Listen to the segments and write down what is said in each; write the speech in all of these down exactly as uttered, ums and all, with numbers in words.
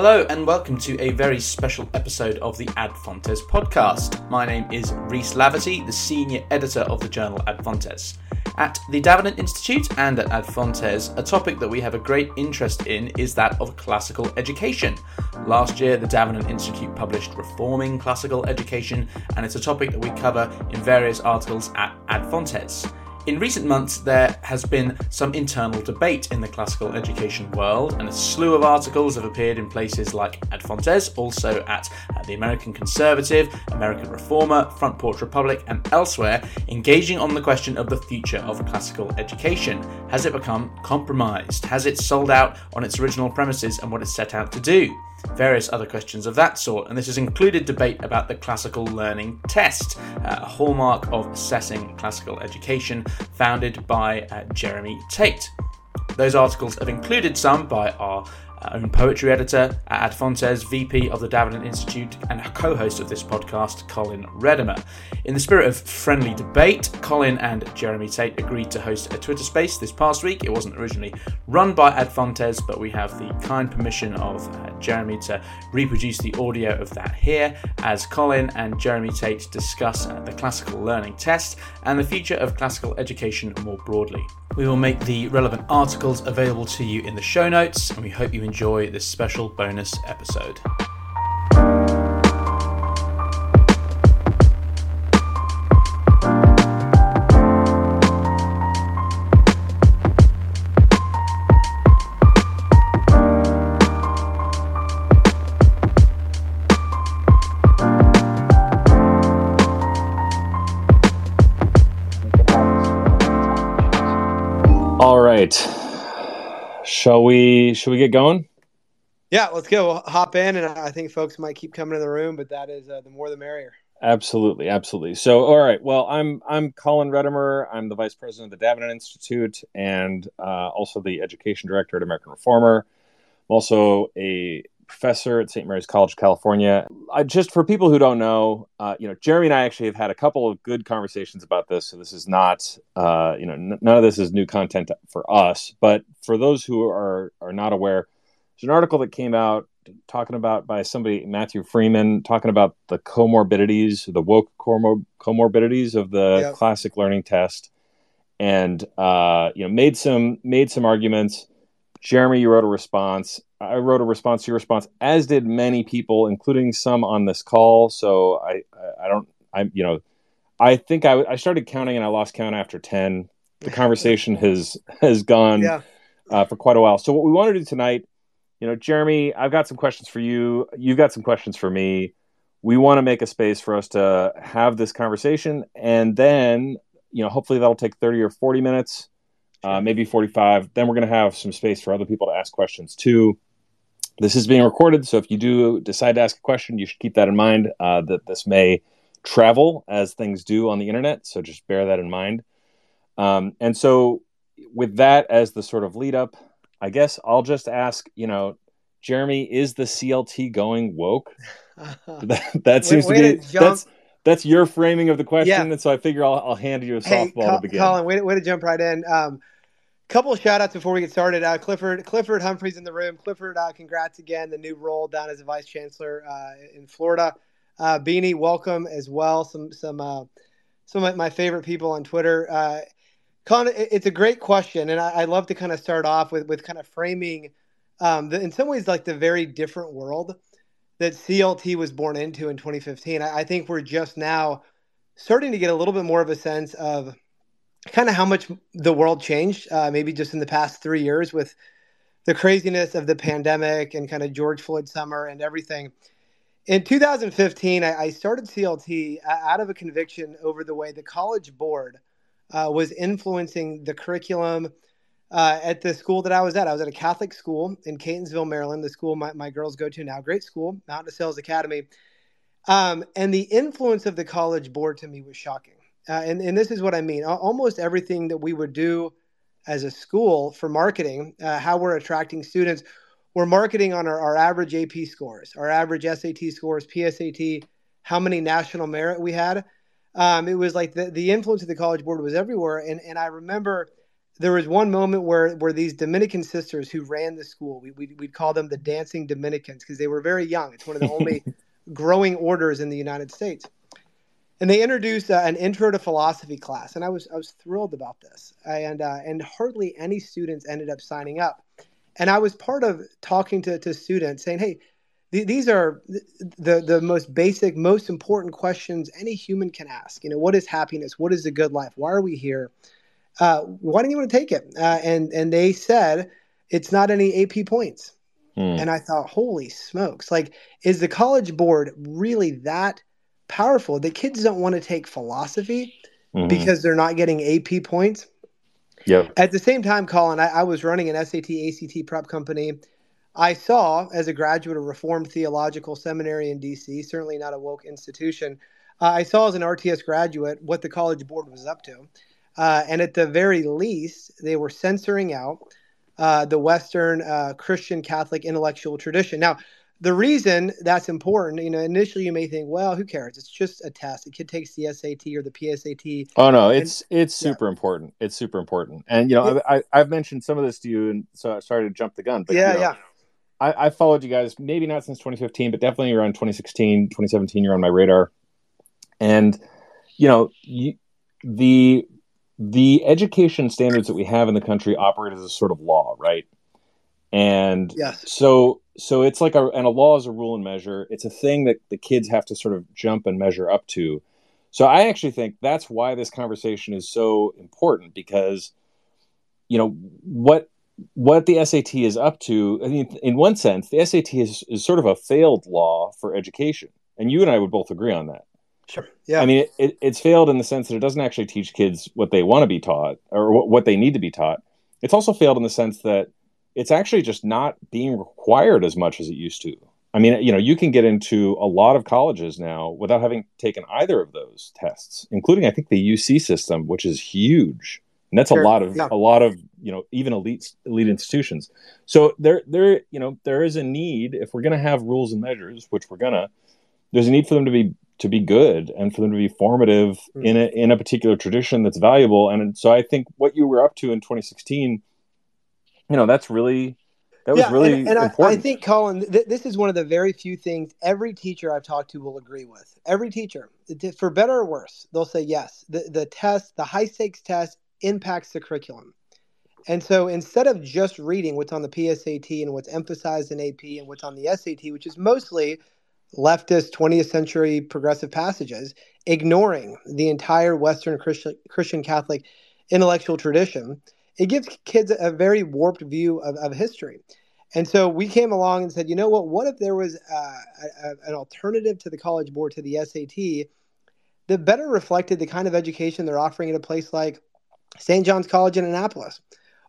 Hello and welcome to a very special episode of the Ad Fontes podcast. My name is Rhys Laverty, the senior editor of the journal Ad Fontes. At the Davenant Institute and at Ad Fontes, a topic that we have a great interest in is that of classical education. Last year, the Davenant Institute published Reforming Classical Education, and it's a topic that we cover in various articles at Ad Fontes. In recent months, there has been some internal debate in the classical education world, and a slew of articles have appeared in places like Ad Fontes, also at uh, the American Conservative, American Reformer, Front Porch Republic, and elsewhere, engaging on the question of the future of classical education. Has it become compromised? Has it sold out on its original premises and what it set out to do? Various other questions of that sort, and this has included debate about the classical learning test, uh, a hallmark of assessing classical education, founded by uh, Jeremy Tate. Those articles have included some by our own poetry editor at Ad Fontes, V P of the Davenant Institute, and a co-host of this podcast, Colin Redimer. In the spirit of friendly debate, Colin and Jeremy Tate agreed to host a Twitter space this past week. It wasn't originally run by Ad Fontes, but we have the kind permission of uh, Jeremy to reproduce the audio of that here, as Colin and Jeremy Tate discuss uh, the classical learning test and the future of classical education more broadly. We will make the relevant articles available to you in the show notes, and we hope you enjoy this special bonus episode. All right. Shall we shall we get going? Yeah, let's go. We'll hop in, and I think folks might keep coming to the room, but that is uh, the more the merrier. Absolutely, absolutely. So, all right. Well, I'm I'm Colin Redimer. I'm the vice president of the Davenant Institute and uh, also the education director at American Reformer. I'm also a professor at Saint Mary's College, California. I, just for people who don't know, uh, you know, Jeremy and I actually have had a couple of good conversations about this. So this is not, uh, you know, n- none of this is new content for us. But for those who are are not aware, there's an article that came out talking about by somebody, Matthew Freeman, talking about the comorbidities, the woke comor- comorbidities of the Yep. classic learning test, and uh, you know, made some made some arguments. Jeremy, you wrote a response. I wrote a response to your response, as did many people, including some on this call. So I, I, I don't, I, you know, I think I, I started counting and I lost count after ten. The conversation has has gone Yeah. uh, for quite a while. So what we want to do tonight, you know, Jeremy, I've got some questions for you. You've got some questions for me. We want to make a space for us to have this conversation, and then, you know, hopefully that'll take thirty or forty minutes. Uh, maybe forty-five. Then we're going to have some space for other people to ask questions too. This is being recorded, so if you do decide to ask a question, you should keep that in mind, uh, that this may travel as things do on the internet. So just bear that in mind. Um, and so with that as the sort of lead up, I guess I'll just ask, you know, Jeremy, is the C L T going woke? that, that seems way, to way be, to jump. that's, that's your framing of the question. Yeah. And so I figure I'll, I'll hand you a Hey, softball Col- to begin. Colin, way to, way to jump right in. Um, couple of shout outs before we get started. Uh, Clifford Clifford Humphrey's in the room. Clifford, uh, congrats again, the new role down as a vice chancellor uh, in Florida. Uh, Beanie, welcome as well. Some some uh, some of my favorite people on Twitter. Uh, Colin, it, it's a great question, and I, I love to kind of start off with with kind of framing, um, the, in some ways, like the very different world that C L T was born into in twenty fifteen. I, I think we're just now starting to get a little bit more of a sense of kind of how much the world changed, uh, maybe just in the past three years with the craziness of the pandemic and kind of George Floyd summer and everything. In two thousand fifteen, I, I started C L T out of a conviction over the way the College Board uh, was influencing the curriculum uh, at the school that I was at. I was at a Catholic school in Catonsville, Maryland, the school my, my girls go to now. Great school, Mountain of Sales Academy. Um, and the influence of the College Board to me was shocking. Uh, and, and this is what I mean. Almost everything that we would do as a school for marketing, uh, how we're attracting students, we're marketing on our, our average A P scores, our average S A T scores, P S A T, how many national merit we had. Um, it was like the, the influence of the College Board was everywhere. And, and I remember there was one moment where where these Dominican sisters who ran the school, we we'd, we'd call them the Dancing Dominicans because they were very young. It's one of the only growing orders in the United States. And they introduced uh, an intro to philosophy class, and I was I was thrilled about this. And uh, and hardly any students ended up signing up. And I was part of talking to, to students saying, hey, th- these are the the most basic, most important questions any human can ask. You know, what is happiness? What is a good life? Why are we here? Uh, why don't you want to take it? Uh, and and they said it's not any A P points. Mm. And I thought, holy smokes! Like, is the College Board really that powerful? The kids don't want to take philosophy mm-hmm. because they're not getting A P points. Yep. At the same time, Colin, I, I was running an S A T, A C T prep company. I saw, as a graduate of Reformed Theological Seminary in D C, certainly not a woke institution, uh, I saw as an R T S graduate what the College Board was up to. Uh, and at the very least, they were censoring out uh, the Western uh, Christian Catholic intellectual tradition. Now, the reason that's important, you know, initially you may think, well, who cares? It's just a test. A kid takes the S A T or the P S A T. Oh, no, it's and, it's super yeah. important. It's super important. And, you know, yeah. I, I, I've mentioned some of this to you, and so I started to jump the gun. But, yeah, you know, yeah. I, I followed you guys, maybe not since twenty fifteen, but definitely around twenty sixteen, twenty seventeen, you're on my radar. And, you know, you, the the education standards that we have in the country operate as a sort of law, right? And yes. so so it's like a and a law is a rule and measure. It's a thing that the kids have to sort of jump and measure up to. So I actually think that's why this conversation is so important, because, you know, what what the S A T is up to, I mean, in one sense, the S A T is, is sort of a failed law for education. And you and I would both agree on that. Sure. Yeah. I mean, it, it, it's failed in the sense that it doesn't actually teach kids what they want to be taught or what, what they need to be taught. It's also failed in the sense that it's actually just not being required as much as it used to. I mean, you know, you can get into a lot of colleges now without having taken either of those tests, including, I think, the U C system, which is huge. And that's sure. a lot of yeah. a lot of, you know, even elite elite institutions. So there there, you know, there is a need, if we're going to have rules and measures, which we're going to, there's a need for them to be to be good and for them to be formative mm. in a in a particular tradition that's valuable. And so I think what you were up to in twenty sixteen, you know, that's really that was yeah, really and, and important. I, I think, Colin, th- this is one of the very few things every teacher I've talked to will agree with. Every teacher, for better or worse, they'll say yes. The the test, the high stakes test, impacts the curriculum. And so instead of just reading what's on the P S A T and what's emphasized in A P and what's on the S A T, which is mostly leftist twentieth century progressive passages, ignoring the entire Western Christian, Christian Catholic intellectual tradition, it gives kids a very warped view of, of history. And so we came along and said, you know what, what if there was uh, a, a, an alternative to the College Board, to the S A T, that better reflected the kind of education they're offering at a place like Saint John's College in Annapolis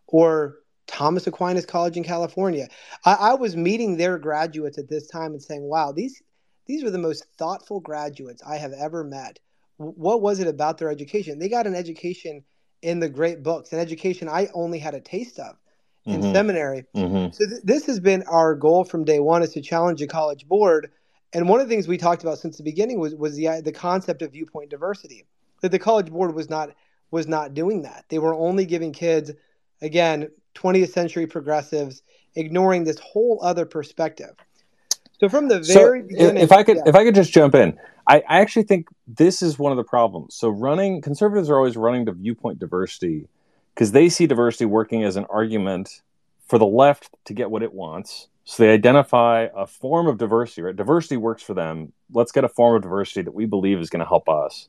or Thomas Aquinas College in California. I, I was meeting their graduates at this time and saying, wow, these these were the most thoughtful graduates I have ever met. What was it about their education? They got an education in the great books, an education I only had a taste of in mm-hmm. seminary. Mm-hmm. So th- this has been our goal from day one, is to challenge the College Board. And one of the things we talked about since the beginning was was the the concept of viewpoint diversity, that the College Board was not was not doing that. They were only giving kids, again, twentieth century progressives, ignoring this whole other perspective. So from the very so beginning, if I could, yeah. if I could just jump in, I, I actually think this is one of the problems. So running conservatives are always running to viewpoint diversity because they see diversity working as an argument for the left to get what it wants. So they identify a form of diversity, right? Diversity works for them. Let's get a form of diversity that we believe is going to help us.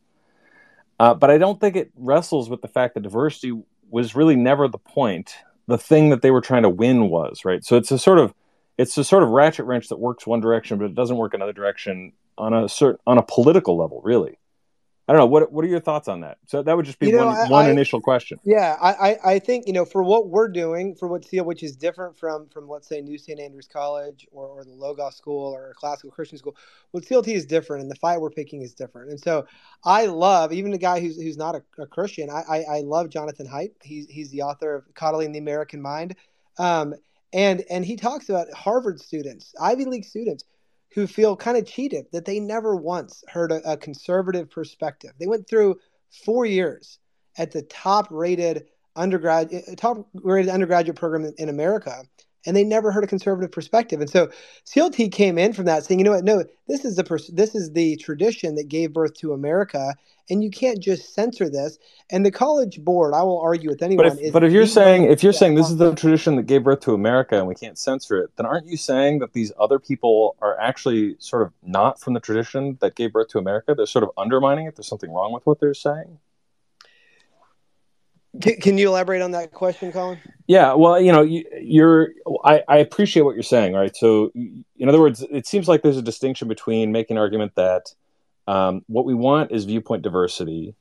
Uh, but I don't think it wrestles with the fact that diversity was really never the point. The thing that they were trying to win was, right? So it's a sort of it's a sort of ratchet wrench that works one direction, but it doesn't work another direction on a certain on a political level, really. I don't know. What What are your thoughts on that? So that would just be you know, one I, one I, initial question. Yeah, I, I, I think, you know, for what we're doing, for what C L, which is different from, from let's say, New Saint Andrews College or, or the Logos School or a classical Christian school, what C L T is different, and the fight we're picking is different. And so I love, even a guy who's who's not a, a Christian, I, I I love Jonathan Haidt. He's he's the author of Coddling the American Mind, um, and and he talks about Harvard students, Ivy League students, who feel kind of cheated that they never once heard a, a conservative perspective. They went through four years at the top-rated undergrad, top rated undergraduate program in, in America, and they never heard a conservative perspective. And so C L T came in from that saying, you know what, no, this is the pers- this is the tradition that gave birth to America, and you can't just censor this. And the College Board, I will argue with anyone. But if, is but if you're saying if you're yeah, saying this is the tradition that gave birth to America and we can't censor it, then aren't you saying that these other people are actually sort of not from the tradition that gave birth to America? They're sort of undermining it. There's something wrong with what they're saying. Can, can you elaborate on that question, Colin? Yeah, well, you know, you, you're. I, I appreciate what you're saying, right? So, in other words, it seems like there's a distinction between making an argument that um, what we want is viewpoint diversity,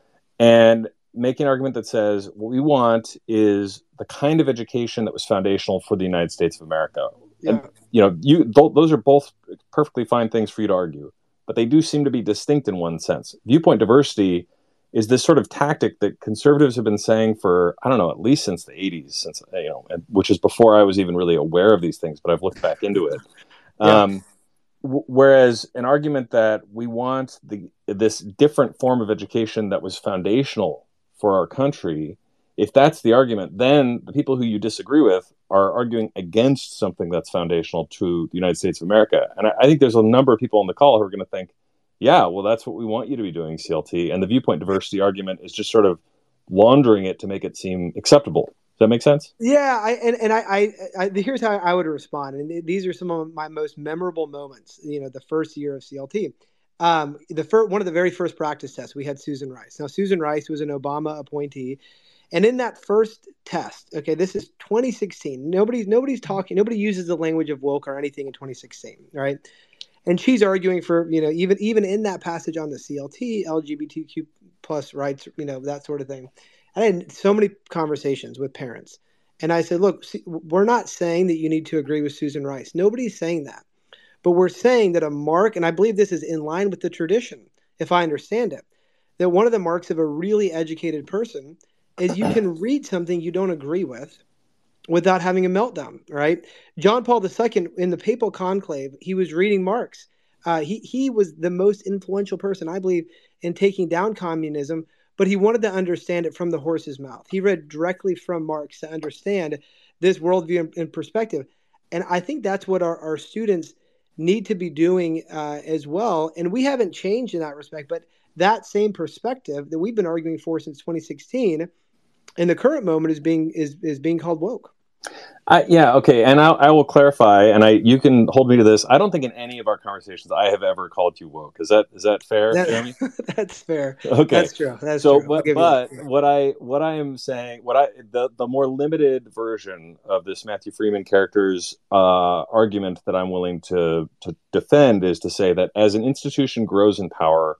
and making an argument that says what we want is the kind of education that was foundational for the United States of America. Yeah. And, you know, you th- those are both perfectly fine things for you to argue, but they do seem to be distinct in one sense. Viewpoint diversity is this sort of tactic that conservatives have been saying for, I don't know, at least since the eighties, since, you know, and, which is before I was even really aware of these things, but I've looked back into it. Yeah. Um, w- whereas an argument that we want the this different form of education that was foundational for our country, if that's the argument, then the people who you disagree with are arguing against something that's foundational to the United States of America. And I, I think there's a number of people on the call who are going to think, yeah, well, that's what we want you to be doing, C L T. And the viewpoint diversity argument is just sort of laundering it to make it seem acceptable. Does that make sense? Yeah, I, and, and I, I, I, here's how I would respond. And these are some of my most memorable moments, you know, the first year of C L T. Um, the first, one of the very first practice tests, we had Susan Rice. Now, Susan Rice was an Obama appointee. And in that first test, okay, this is twenty sixteen. Nobody's, nobody's talking, nobody uses the language of woke or anything in twenty sixteen, right? And she's arguing for, you know, even even in that passage on the C L T, L G B T Q plus rights, you know, that sort of thing. I had so many conversations with parents. And I said, look, see, we're not saying that you need to agree with Susan Rice. Nobody's saying that. But we're saying that a mark, and I believe this is in line with the tradition, if I understand it, that one of the marks of a really educated person is you can read something you don't agree with without having a meltdown, right? John Paul the Second, in the papal conclave, he was reading Marx. Uh, he, he was the most influential person, I believe, in taking down communism, but he wanted to understand it from the horse's mouth. He read directly from Marx to understand this worldview in, in perspective. And I think that's what our, our students need to be doing uh, as well. And we haven't changed in that respect, but that same perspective that we've been arguing for since twenty sixteen in the current moment is being is is being called woke. I, yeah, okay, and I'll, I will clarify, and I you can hold me to this. I don't think in any of our conversations I have ever called you woke. Is that is that fair, that, Jeremy? That's fair. Okay, that's true. That's so, true. but, but what I what I am saying, what I the the more limited version of this Matthew Freeman character's uh, argument that I'm willing to to defend is to say that as an institution grows in power,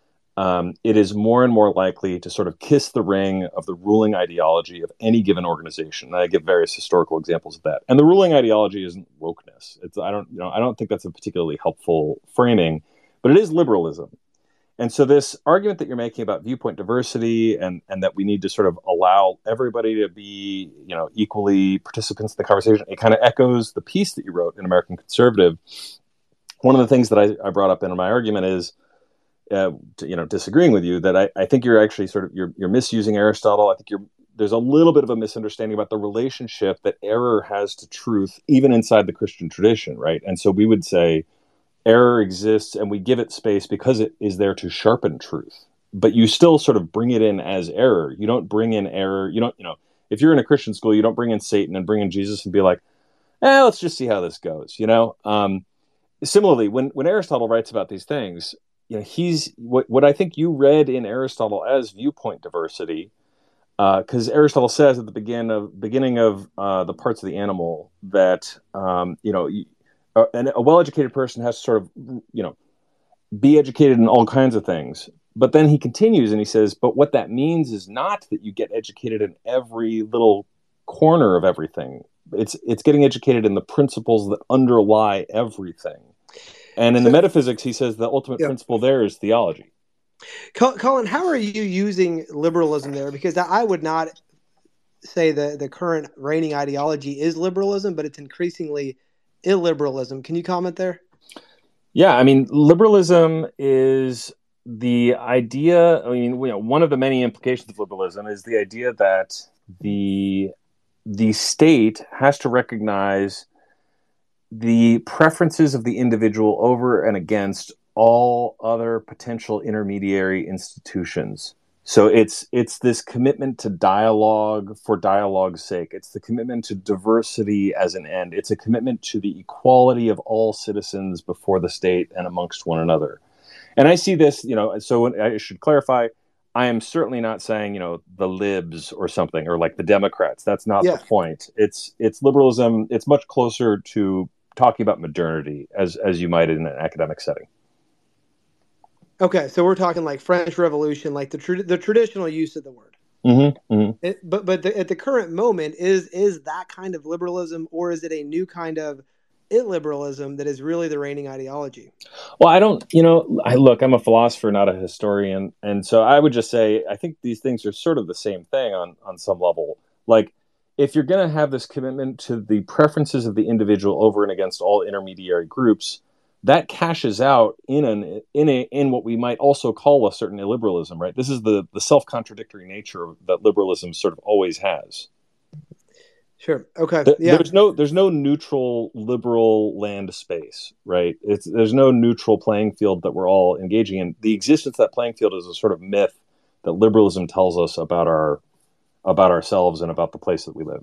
Um, it is more and more likely to sort of kiss the ring of the ruling ideology of any given organization. And I give various historical examples of that. And the ruling ideology isn't wokeness. It's I don't you know I don't think that's a particularly helpful framing, but it is liberalism. And so this argument that you're making about viewpoint diversity and and that we need to sort of allow everybody to be you know equally participants in the conversation, it kind of echoes the piece that you wrote in American Conservative. One of the things that I, I brought up in my argument is. Uh, to, you know, disagreeing with you that I, I think you're actually sort of you're you're misusing Aristotle. I think you're there's a little bit of a misunderstanding about the relationship that error has to truth, even inside the Christian tradition, right? And so we would say error exists, and we give it space because it is there to sharpen truth. But you still sort of bring it in as error. You don't bring in error. You don't, you know, if you're in a Christian school, you don't bring in Satan and bring in Jesus and be like, eh, let's just see how this goes. You know. Um, similarly, when when Aristotle writes about these things. You know, he's what, what I think you read in Aristotle as viewpoint diversity, because uh, Aristotle says at the begin of beginning of uh, the parts of the animal that um, you know a, a well-educated person has to sort of you know be educated in all kinds of things. But then he continues and he says, but what that means is not that you get educated in every little corner of everything. It's it's getting educated in the principles that underlie everything. And in so, the metaphysics, he says the ultimate yeah. principle there is theology. Colin, how are you using liberalism there? Because I would not say the, the current reigning ideology is liberalism, but it's increasingly illiberalism. Can you comment there? Yeah, I mean, liberalism is the idea, I mean, you know, one of the many implications of liberalism is the idea that the the state has to recognize the preferences of the individual over and against all other potential intermediary institutions. So it's it's this commitment to dialogue for dialogue's sake. It's the commitment to diversity as an end. It's a commitment to the equality of all citizens before the state and amongst one another. And I see this, you know, so I should clarify, I am certainly not saying, you know, the libs or something, or like the Democrats. That's not yeah. the point. It's it's liberalism. It's much closer to talking about modernity as as you might in an academic setting. Okay, so we're talking like French Revolution, like the tra- the traditional use of the word. Mm-hmm, mm-hmm. It, but but the, at the current moment, is is that kind of liberalism, or is it a new kind of illiberalism that is really the reigning ideology? Well, I don't, you know, I look, I'm a philosopher, not a historian, and so I would just say I think these things are sort of the same thing on on some level. Like, if you're going to have this commitment to the preferences of the individual over and against all intermediary groups, that cashes out in an in a in what we might also call a certain illiberalism, right? This is the the self-contradictory nature that liberalism sort of always has. Sure. Okay. The, yeah. There's no there's no neutral liberal land space, right? It's there's no neutral playing field that we're all engaging in. The existence of that playing field is a sort of myth that liberalism tells us about our about ourselves and about the place that we live.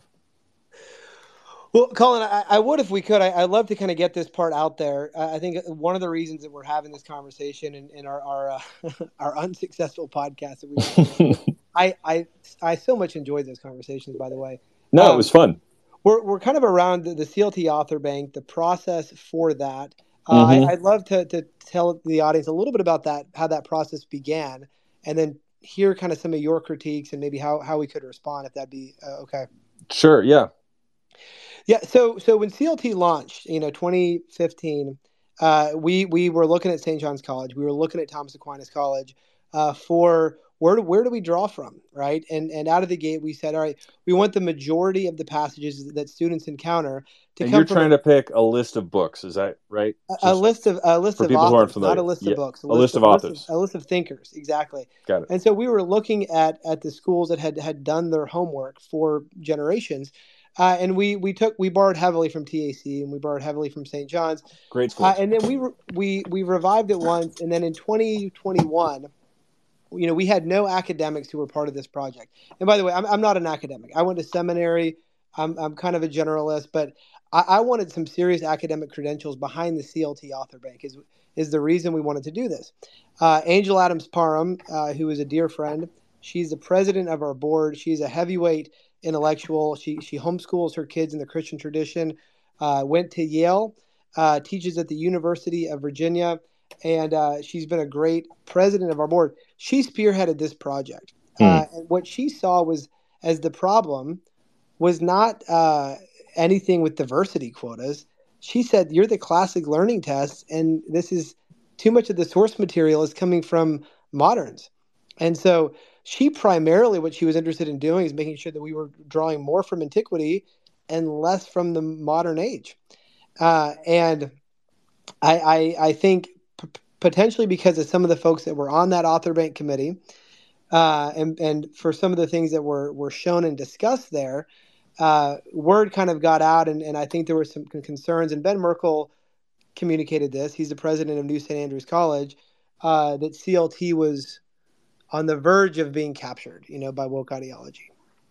Well, Colin, I, I would if we could. I, I'd love to kind of get this part out there. Uh, I think one of the reasons that we're having this conversation in, in our our, uh, our unsuccessful podcast that we, I I I so much enjoyed those conversations. By the way, no, um, it was fun. We're we're kind of around the, the C L T Author Bank, the process for that. Uh, mm-hmm. I, I'd love to to tell the audience a little bit about that, how that process began, and then hear kind of some of your critiques and maybe how how we could respond, if that'd be uh, okay. Sure. Yeah. Yeah, so so when C L T launched, you know, twenty fifteen, uh, we we were looking at Saint John's College, we were looking at Thomas Aquinas College uh, for where do, where do we draw from, right? And and out of the gate, we said, all right, we want the majority of the passages that students encounter to and come you're from trying a, to pick a list of books, is that right? a, a list of a list for of people authors, who aren't familiar. not a list yeah. of books, a, a list, list of, of authors, list of, a list of thinkers, exactly. Got it. And so we were looking at at the schools that had had done their homework for generations. Uh, and we we took we borrowed heavily from T A C and we borrowed heavily from Saint John's. Great school. Uh, and then we re- we we revived it once, and then in twenty twenty-one, you know, we had no academics who were part of this project. And by the way, I'm I'm not an academic. I went to seminary. I'm I'm kind of a generalist, but I, I wanted some serious academic credentials behind the C L T Author Bank. Is is the reason we wanted to do this. Uh, Angel Adams Parham, uh, who is a dear friend, she's the president of our board. She's a heavyweight intellectual. She she homeschools her kids in the Christian tradition, uh, went to Yale, uh, teaches at the University of Virginia, and uh, she's been a great president of our board. She spearheaded this project. Hmm. Uh, and what she saw was as the problem was not uh, anything with diversity quotas. She said, you're the classic learning test, and this is too much of the source material is coming from moderns. And so she primarily, what she was interested in doing is making sure that we were drawing more from antiquity and less from the modern age. Uh, and I, I, I think p- potentially because of some of the folks that were on that Author Bank committee, uh, and, and for some of the things that were, were shown and discussed there, uh, word kind of got out, and, and I think there were some concerns, and Ben Merkel communicated this. He's the president of New Saint Andrews College, uh, that C L T was on the verge of being captured, you know, by woke ideology.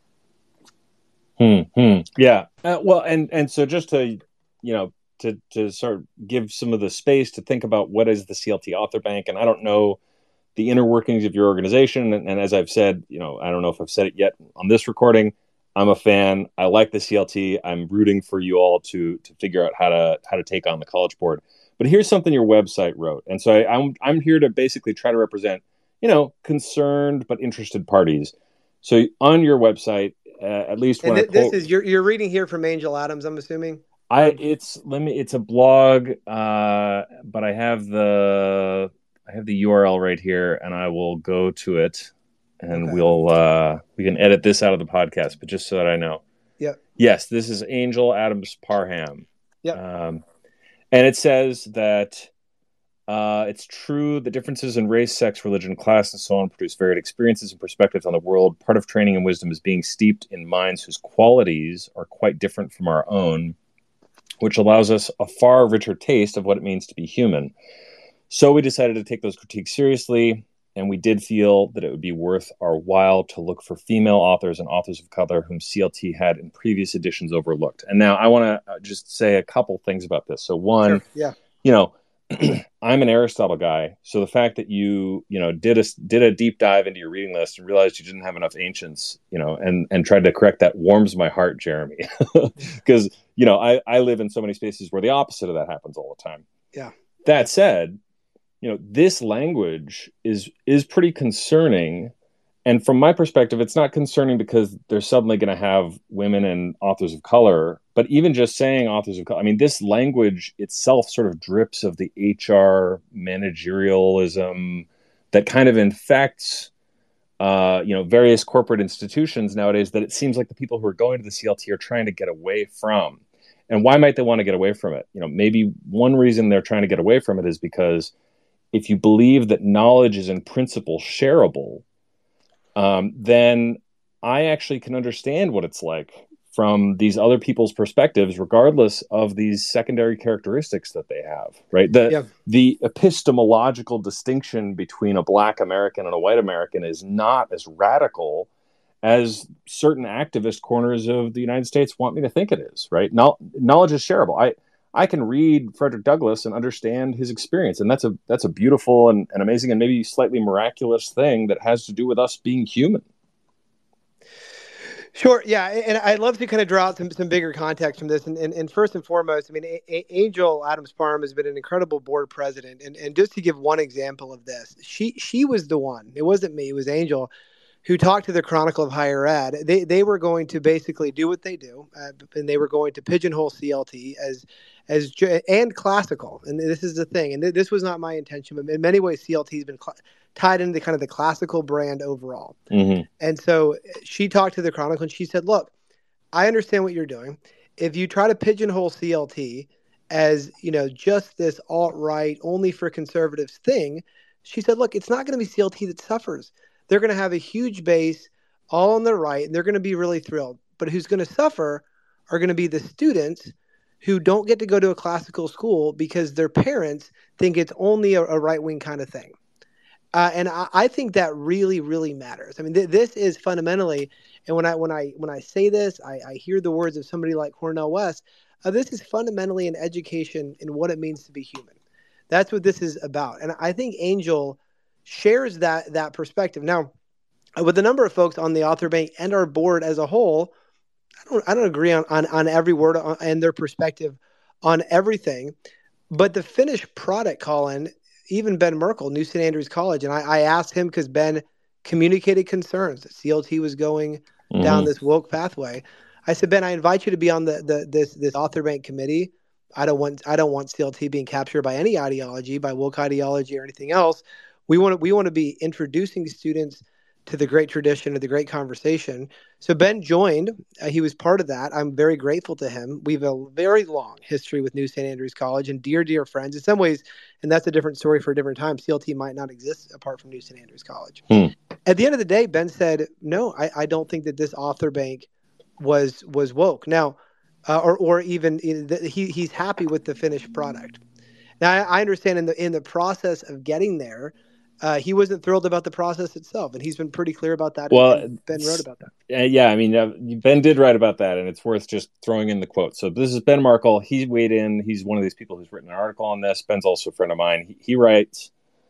Hmm. hmm. Yeah. Uh, well, and and so just to, you know, to to sort of give some of the space to think about what is the C L T Author Bank, and I don't know the inner workings of your organization, and, and as I've said, you know, I don't know if I've said it yet on this recording. I'm a fan. I like the C L T. I'm rooting for you all to to figure out how to how to take on the College Board. But here's something your website wrote, and so I, I'm I'm here to basically try to represent, you know, concerned but interested parties. So on your website, uh, at least when and th- I quote, this is you're you're reading here from Angel Adams, I'm assuming. I it's let me it's a blog, uh, but I have the I have the U R L right here, and I will go to it. And okay. we'll uh, we can edit this out of the podcast, but just so that I know. Yeah. Yes, this is Angel Adams Parham. Yeah. Um, and it says that Uh, it's true that differences in race, sex, religion, class, and so on produce varied experiences and perspectives on the world. Part of training and wisdom is being steeped in minds whose qualities are quite different from our own, which allows us a far richer taste of what it means to be human. So we decided to take those critiques seriously, and we did feel that it would be worth our while to look for female authors and authors of color whom C L T had in previous editions overlooked. And now I want to just say a couple things about this. So one, Sure. Yeah. you know, I'm an Aristotle guy, so the fact that you, you know, did a did a deep dive into your reading list and realized you didn't have enough ancients, you know, and and tried to correct that warms my heart, Jeremy, because you know I I live in so many spaces where the opposite of that happens all the time. Yeah. That said, you know, this language is is pretty concerning. And from my perspective, it's not concerning because they're suddenly going to have women and authors of color, but even just saying authors of color, I mean, this language itself sort of drips of the H R managerialism that kind of infects, uh, you know, various corporate institutions nowadays that it seems like the people who are going to the C L T are trying to get away from. And why might they want to get away from it? You know, maybe one reason they're trying to get away from it is because if you believe that knowledge is in principle shareable, Um, then I actually can understand what it's like from these other people's perspectives, regardless of these secondary characteristics that they have, right? The, Yeah. the epistemological distinction between a Black American and a white American is not as radical as certain activist corners of the United States want me to think it is, right? No, knowledge is shareable. I, I can read Frederick Douglass and understand his experience. And that's a that's a beautiful and, and amazing and maybe slightly miraculous thing that has to do with us being human. Sure. Yeah. And I'd love to kind of draw out some, some bigger context from this. And, and, and first and foremost, I mean, A- A- Angel Adams-Parham has been an incredible board president. And, and just to give one example of this, she she was the one, it wasn't me, it was Angel, who talked to the Chronicle of Higher Ed. They they were going to basically do what they do, uh, and they were going to pigeonhole C L T as as and classical. And this is the thing. And th- this was not my intention, but in many ways, C L T has been cl- tied into kind of the classical brand overall. Mm-hmm. And so she talked to the Chronicle, and she said, "Look, I understand what you're doing. If you try to pigeonhole C L T as, you know, just this alt-right, only for conservatives thing," she said, "Look, it's not going to be C L T that suffers. They're going to have a huge base all on the right, and they're going to be really thrilled. But who's going to suffer are going to be the students who don't get to go to a classical school because their parents think it's only a, a right-wing kind of thing." Uh, and I, I think that really, really matters. I mean, th- this is fundamentally, and when I when I when I say this, I, I hear the words of somebody like Cornel West. Uh, this is fundamentally an education in what it means to be human. That's what this is about. And I think Angel shares that that perspective. Now, with a number of folks on the author bank and our board as a whole, I don't I don't agree on on, on every word on, and their perspective on everything. But the finished product, Colin, even Ben Merkel, New Saint Andrews College, and I, I asked him because Ben communicated concerns that C L T was going mm-hmm. down this woke pathway. I said, Ben, I invite you to be on the, the this this author bank committee. I don't want I don't want C L T being captured by any ideology, by woke ideology or anything else. We want to, we want to be introducing students to the great tradition, of the great conversation. So Ben joined. Uh, he was part of that. I'm very grateful to him. We have a very long history with New Saint Andrews College and dear, dear friends. In some ways, and that's a different story for a different time, C L T might not exist apart from New Saint Andrews College. Hmm. At the end of the day, Ben said, no, I, I don't think that this author bank was was woke. Now, uh, or or even he he's happy with the finished product. Now, I, I understand in the in the process of getting there, Uh, he wasn't thrilled about the process itself, and he's been pretty clear about that. Well, and Ben wrote about that. Uh, yeah, I mean, uh, Ben did write about that, and it's worth just throwing in the quote. So this is Ben Merkel. He weighed in. He's one of these people who's written an article on this. Ben's also a friend of mine. He, he writes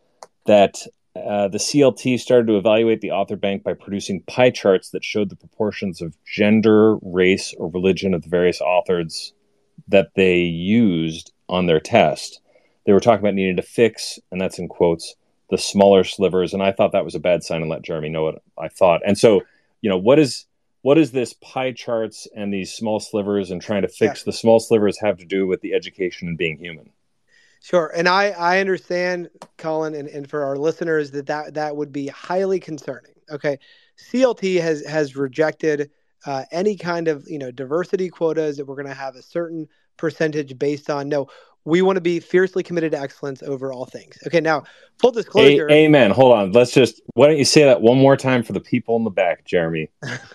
that uh, the C L T started to evaluate the author bank by producing pie charts that showed the proportions of gender, race, or religion of the various authors that they used on their test. They were talking about needing to fix, and that's in quotes, the smaller slivers. And I thought that was a bad sign, and let Jeremy know what I thought. And so, you know, what is what is this pie charts and these small slivers and trying to fix yeah. the small slivers have to do with the education and being human? Sure. And I, I understand, Colin, and, and for our listeners, that, that that would be highly concerning. Okay. C L T has, has rejected uh, any kind of, you know, diversity quotas that we're going to have a certain percentage based on. No, We want to be fiercely committed to excellence over all things. Okay, now, full disclosure. A- amen. Hold on. Let's just, why don't you say that one more time for the people in the back, Jeremy?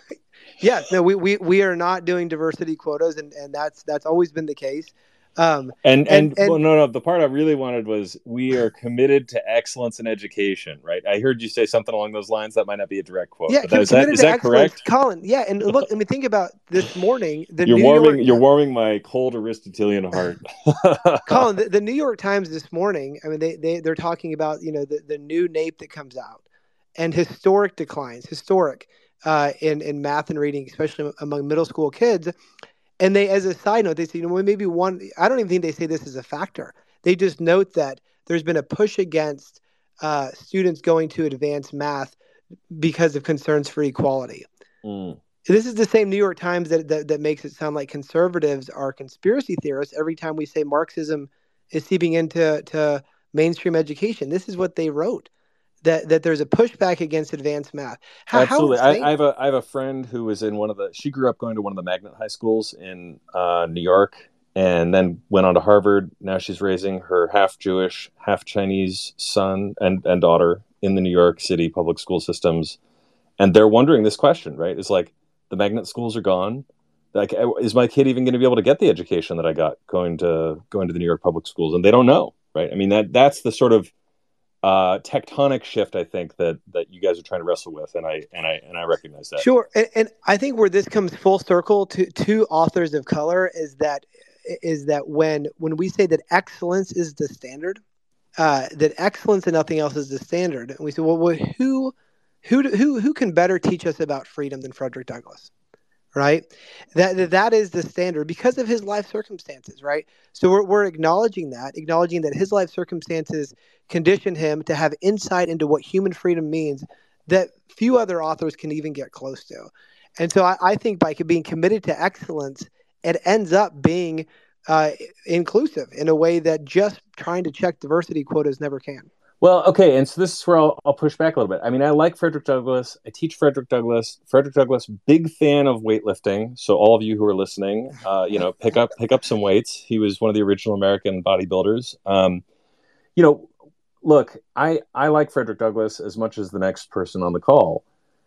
Yes, no, we, we, we are not doing diversity quotas, and, and that's that's always been the case. Um, and, and, and, and well, no, no, the part I really wanted was we are committed to excellence in education, right? I heard you say something along those lines. That might not be a direct quote. Yeah, but com- is that, committed is to that excellence, correct? Colin. Yeah, and look, I mean, think about this morning. The You're New warming, York, you're warming my cold Aristotelian heart. Colin, the, the New York Times this morning. I mean, they they they're talking about you know the, the new NAEP that comes out, and historic declines, historic uh, in in math and reading, especially among middle school kids. And they, as a side note, they say, you know, maybe one. I don't even think they say this is a factor. They just note that there's been a push against uh, students going to advanced math because of concerns for equality. Mm. This is the same New York Times that, that that makes it sound like conservatives are conspiracy theorists every time we say Marxism is seeping into to mainstream education. This is what they wrote, that that there's a pushback against advanced math. How, Absolutely. how I, insane- I have a I have a friend who was in one of the. She grew up going to one of the magnet high schools in uh, New York, and then went on to Harvard. Now she's raising her half Jewish, half Chinese son and and daughter in the New York City public school systems, and they're wondering this question. Right? It's like the magnet schools are gone. Like, is my kid even going to be able to get the education that I got going to going to the New York public schools? And they don't know. Right? I mean that that's the sort of uh, tectonic shift, I think that that you guys are trying to wrestle with, and I and I and I recognize that. Sure, and, and I think where this comes full circle to two authors of color is that is that when when we say that excellence is the standard, uh, that excellence and nothing else is the standard, and we say, well, well who who who who can better teach us about freedom than Frederick Douglass? Right, that that is the standard because of his life circumstances, right? So we're we're acknowledging that, acknowledging that his life circumstances condition him to have insight into what human freedom means that few other authors can even get close to. And so I, I think by being committed to excellence, it ends up being uh, inclusive in a way that just trying to check diversity quotas never can. Well, okay, and so this is where I'll, I'll push back a little bit. I mean, I like Frederick Douglass. I teach Frederick Douglass. Frederick Douglass, big fan of weightlifting. So all of you who are listening, uh, you know, pick up pick up some weights. He was one of the original American bodybuilders. Um, you know, look, I I like Frederick Douglass as much as the next person on the call.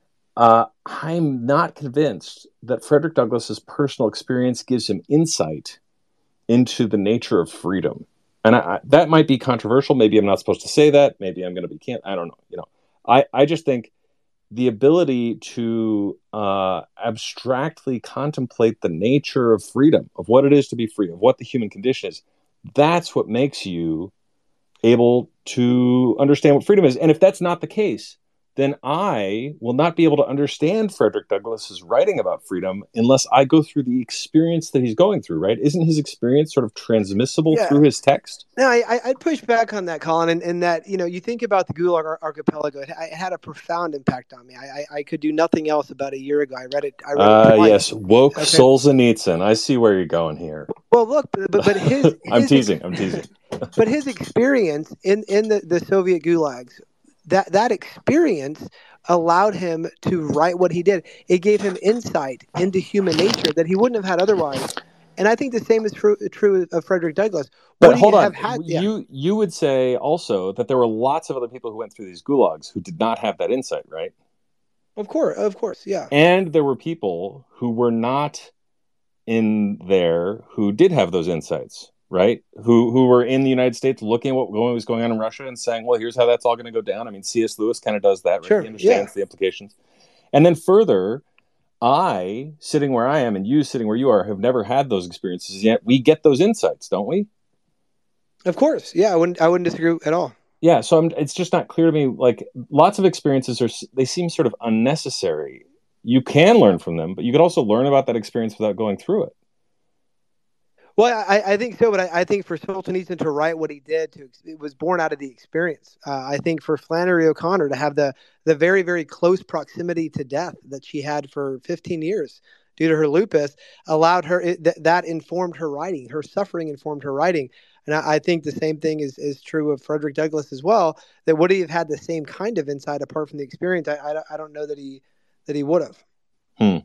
Uh, I'm not convinced that Frederick Douglass's personal experience gives him insight into the nature of freedom. And I, I, that might be controversial. Maybe I'm not supposed to say that. Maybe I'm going to be can't. I don't know. You know, I, I just think the ability to uh, abstractly contemplate the nature of freedom, of what it is to be free, of what the human condition is, that's what makes you able to understand what freedom is. And if that's not the case, then I will not be able to understand Frederick Douglass's writing about freedom unless I go through the experience that he's going through, right? Isn't his experience sort of transmissible Yeah. through his text? No, I, I'd push back on that, Colin, and, and that, you know, you think about the Gulag Ar- Archipelago, it, it had a profound impact on me. I, I, I could do nothing else about a year ago. I read it. I read Uh, it twice. yes, woke Okay. Solzhenitsyn. I see where you're going here. Well, look, but, but, but his, I'm his teasing. I'm teasing. but his experience in, in the, the Soviet gulags, that, that experience allowed him to write what he did. It gave him insight into human nature that he wouldn't have had otherwise. And I think the same is true true of Frederick Douglass. But Would he hold on, have had, yeah. you you would say also that there were lots of other people who went through these gulags who did not have that insight, right? Of course, of course, yeah. And there were people who were not in there who did have those insights, right? Who who were in the United States looking at what was going on in Russia and saying, well, here's how that's all going to go down. I mean, C S Lewis kind of does that, right? Sure, He understands yeah. the implications. And then further, I, sitting where I am and you sitting where you are, have never had those experiences yet. We get those insights, don't we? Of course. Yeah, I wouldn't I wouldn't disagree at all. Yeah, so I'm, it's just not clear to me. Like, lots of experiences are, they seem sort of unnecessary. You can learn from them, but you could also learn about that experience without going through it. Well, I, I think so, but I, I think for Solzhenitsyn to write what he did, to it was born out of the experience. Uh, I think for Flannery O'Connor to have the the very, very close proximity to death that she had for fifteen years due to her lupus allowed her, it, th- that informed her writing. Her suffering informed her writing. And I, I think the same thing is, is true of Frederick Douglass as well, that would he have had the same kind of insight apart from the experience? I, I, I don't know that he that he would have. Hmm.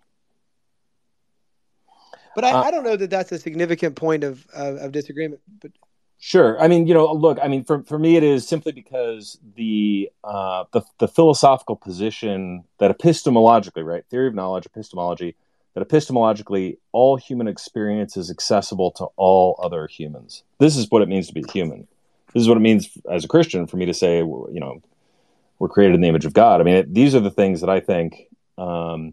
But I, Uh, I don't know that that's a significant point of, of, of disagreement. But Sure. I mean, you know, look, I mean, for, for me, it is simply because the, uh, the the philosophical position that epistemologically, right, theory of knowledge, epistemology, that epistemologically all human experience is accessible to all other humans. This is what it means to be human. This is what it means as a Christian for me to say, you know, we're created in the image of God. I mean, it, these are the things that I think um,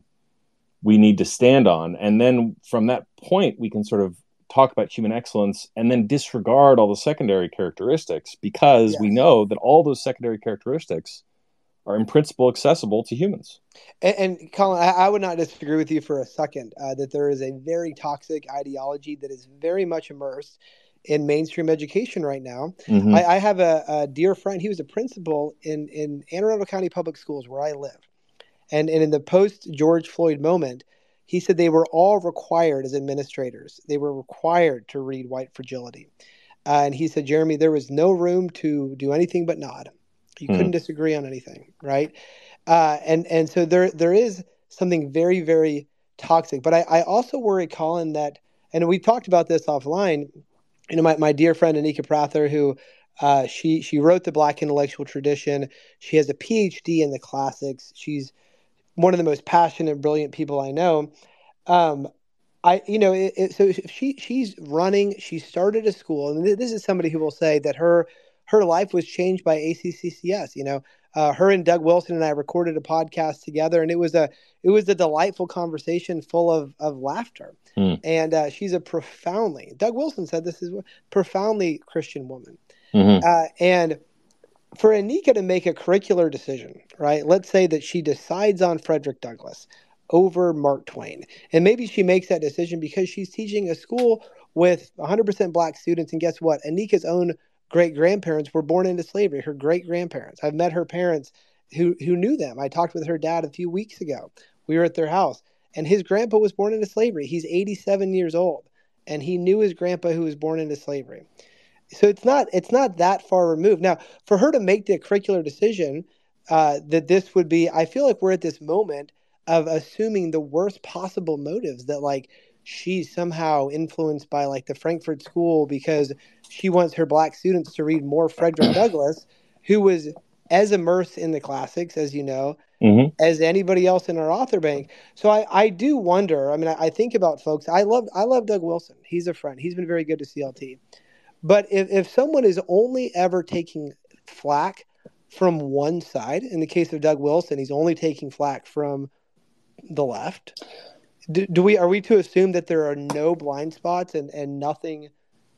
we need to stand on. And then from that point, we can sort of talk about human excellence and then disregard all the secondary characteristics, because yes. we know that all those secondary characteristics are in principle accessible to humans. And, and Colin, I, I would not disagree with you for a second uh, that there is a very toxic ideology that is very much immersed in mainstream education right now. Mm-hmm. I, I have a, a dear friend. He was a principal in, in Anne Arundel County Public Schools where I live. And, and in the post-George Floyd moment, he said they were all required as administrators. They were required to read White Fragility. Uh, and he said, Jeremy, there was no room to do anything but nod. You couldn't mm. disagree on anything, right? Uh, and and so there there is something very, very toxic. But I, I also worry, Colin, that, and we talked about this offline, you know, my, my dear friend Anika Prather, who uh, she she wrote The Black Intellectual Tradition. She has a P H D in the classics. She's one of the most passionate, brilliant people I know. Um, I, you know, it, it, so she she's running. She started a school, and this is somebody who will say that her her life was changed by A C C C S. You know, uh, her and Doug Wilson and I recorded a podcast together, and it was a it was a delightful conversation full of of laughter. Mm. And uh, she's a profoundly, Doug Wilson said this is a profoundly Christian woman, mm-hmm. uh, and. For Anika to make a curricular decision, right? Let's say that she decides on Frederick Douglass over Mark Twain. And maybe she makes that decision because she's teaching a school with one hundred percent black students. And guess what? Anika's own great-grandparents were born into slavery, her great-grandparents. I've met her parents who, who knew them. I talked with her dad a few weeks ago. We were at their house. And his grandpa was born into slavery. He's eighty-seven years old. And he knew his grandpa who was born into slavery. So it's not it's not that far removed. Now, for her to make the curricular decision uh, that this would be, I feel like we're at this moment of assuming the worst possible motives, that like she's somehow influenced by like the Frankfurt School because she wants her black students to read more Frederick Douglass, who was as immersed in the classics, as you know, mm-hmm. as anybody else in our author bank. So I, I do wonder. I mean, I, I think about folks. I love I love Doug Wilson. He's a friend. He's been very good to C L T. But if, if someone is only ever taking flack from one side, in the case of Doug Wilson, he's only taking flack from the left. Do, do we are we to assume that there are no blind spots and, and nothing,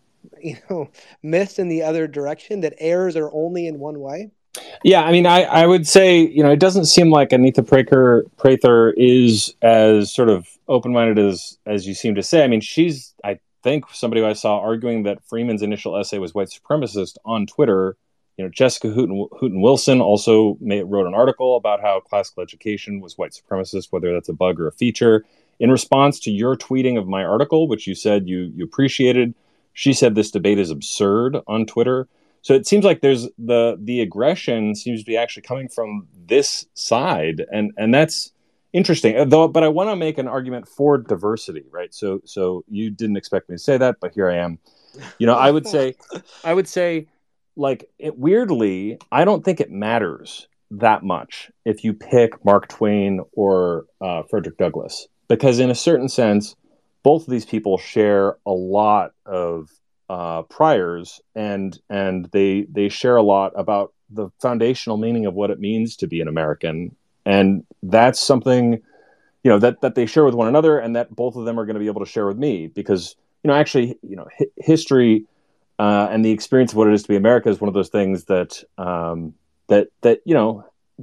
you know, missed in the other direction, that errors are only in one way? Yeah, I mean, I, I would say, you know, it doesn't seem like Anika Prather, Prather is as sort of open-minded as as you seem to say. I mean, she's, I think, somebody I saw arguing that Freeman's initial essay was white supremacist on Twitter. You know, Jessica Hooten, Hooten Wilson also made, wrote an article about how classical education was white supremacist, whether that's a bug or a feature. In response to your tweeting of my article, which you said you you appreciated, she said this debate is absurd on Twitter. So it seems like there's the the aggression seems to be actually coming from this side, and and that's interesting. Though, but I want to make an argument for diversity, right? So so you didn't expect me to say that, but here I am. You know, I would say, I would say, like, it, weirdly, I don't think it matters that much if you pick Mark Twain or uh, Frederick Douglass, because in a certain sense, both of these people share a lot of uh, priors, and and they they share a lot about the foundational meaning of what it means to be an American, and that's something, you know, that that they share with one another, and that both of them are going to be able to share with me, because, you know, actually, you know, hi- history uh, and the experience of what it is to be America is one of those things that um, that that you know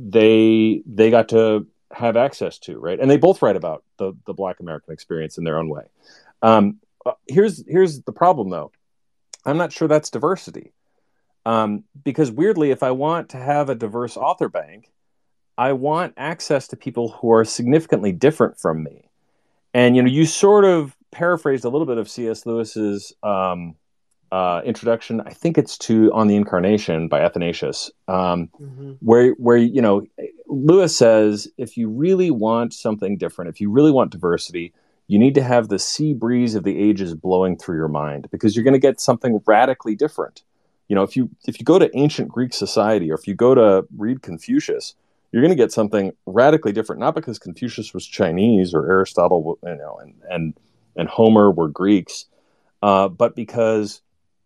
they they got to have access to, right? And they both write about the the Black American experience in their own way. Um, here's here's the problem, though. I'm not sure that's diversity, um, because weirdly, if I want to have a diverse author bank, I want access to people who are significantly different from me. And, you know, you sort of paraphrased a little bit of C S. Lewis's um, uh, introduction. I think it's to On the Incarnation by Athanasius, um, mm-hmm. where, where, you know, Lewis says, if you really want something different, if you really want diversity, you need to have the sea breeze of the ages blowing through your mind, because you're going to get something radically different. You know, if you if you go to ancient Greek society, or if you go to read Confucius, you're going to get something radically different. Not because Confucius was Chinese or Aristotle, you know, and and and Homer were Greeks, uh, but because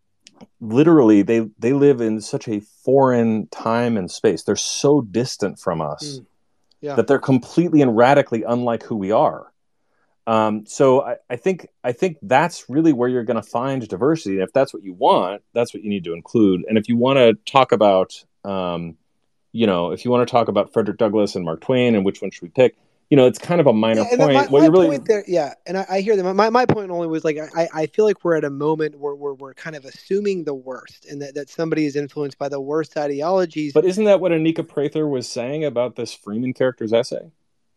literally they they live in such a foreign time and space. They're so distant from us mm. yeah. that they're completely and radically unlike who we are. Um, so I, I think I think that's really where you're going to find diversity. And if that's what you want, that's what you need to include. And if you want to talk about, um, you know, if you want to talk about Frederick Douglass and Mark Twain and which one should we pick, you know, it's kind of a minor yeah, point. My, what my you really point there, yeah, and I, I hear that. My my point only was like I, I feel like we're at a moment where we're we're kind of assuming the worst, and that, that somebody is influenced by the worst ideologies. But isn't that what Anika Prather was saying about this Freeman character's essay?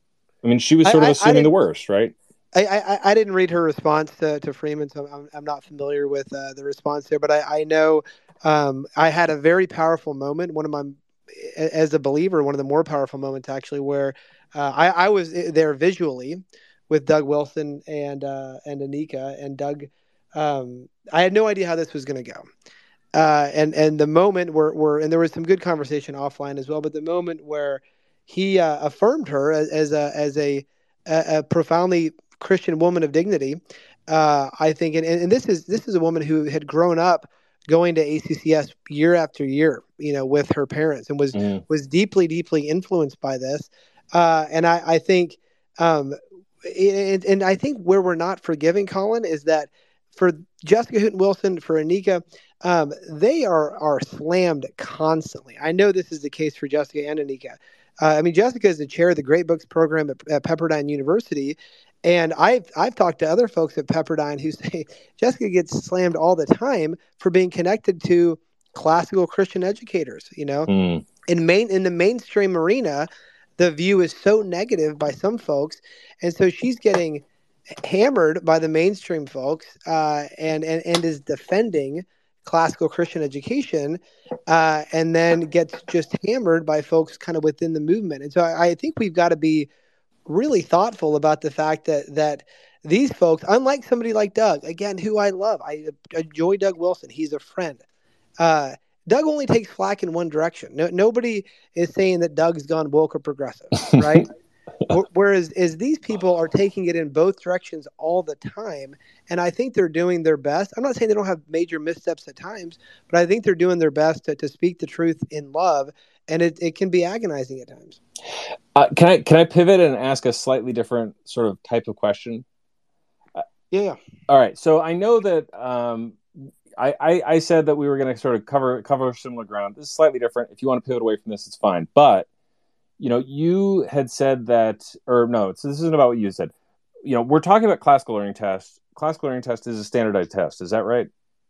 I mean, she was sort I, of I, assuming I the worst, right? I, I, I didn't read her response to, to Freeman, so I'm, I'm not familiar with uh, the response there. But I, I know um, I had a very powerful moment. One of my, as a believer, one of the more powerful moments actually, where uh, I, I was there visually with Doug Wilson and uh, and Anika and Doug. Um, I had no idea how this was going to go, uh, and and the moment where where and there was some good conversation offline as well. But the moment where he uh, affirmed her as, as a as a, a, a profoundly Christian woman of dignity, uh, I think, and, and this is this is a woman who had grown up going to A C C S year after year, you know, with her parents, and was mm. was deeply, deeply influenced by this. Uh, and I, I think, um, and, and I think where we're not forgiving, Colin, is that for Jessica Hooten Wilson, for Anika, um, they are are slammed constantly. I know this is the case for Jessica and Anika. Uh, I mean, Jessica is the chair of the Great Books program at, at Pepperdine University. And I've I've talked to other folks at Pepperdine who say Jessica gets slammed all the time for being connected to classical Christian educators. You know, mm. in main in the mainstream arena, the view is so negative by some folks, and so she's getting hammered by the mainstream folks, uh, and and and is defending classical Christian education, uh, and then gets just hammered by folks kind of within the movement. And so I, I think we've got to be really thoughtful about the fact that that these folks, unlike somebody like Doug, again, who I love, I enjoy Doug Wilson. He's a friend. Uh, Doug only takes flack in one direction. No, nobody is saying that Doug's gone woke or progressive, right? Whereas is these people are taking it in both directions all the time. And I think they're doing their best. I'm not saying they don't have major missteps at times, but I think they're doing their best to, to speak the truth in love. And it, it can be agonizing at times. Uh, can I can I pivot and ask a slightly different sort of type of question? Uh, yeah. All right. So I know that um, I, I, I said that we were going to sort of cover cover similar ground. This is slightly different. If you want to pivot away from this, it's fine. But you know, you had said that, or no, so this isn't about what you said. You know, we're talking about classical learning test. Classical learning test is a standardized test. Is that right?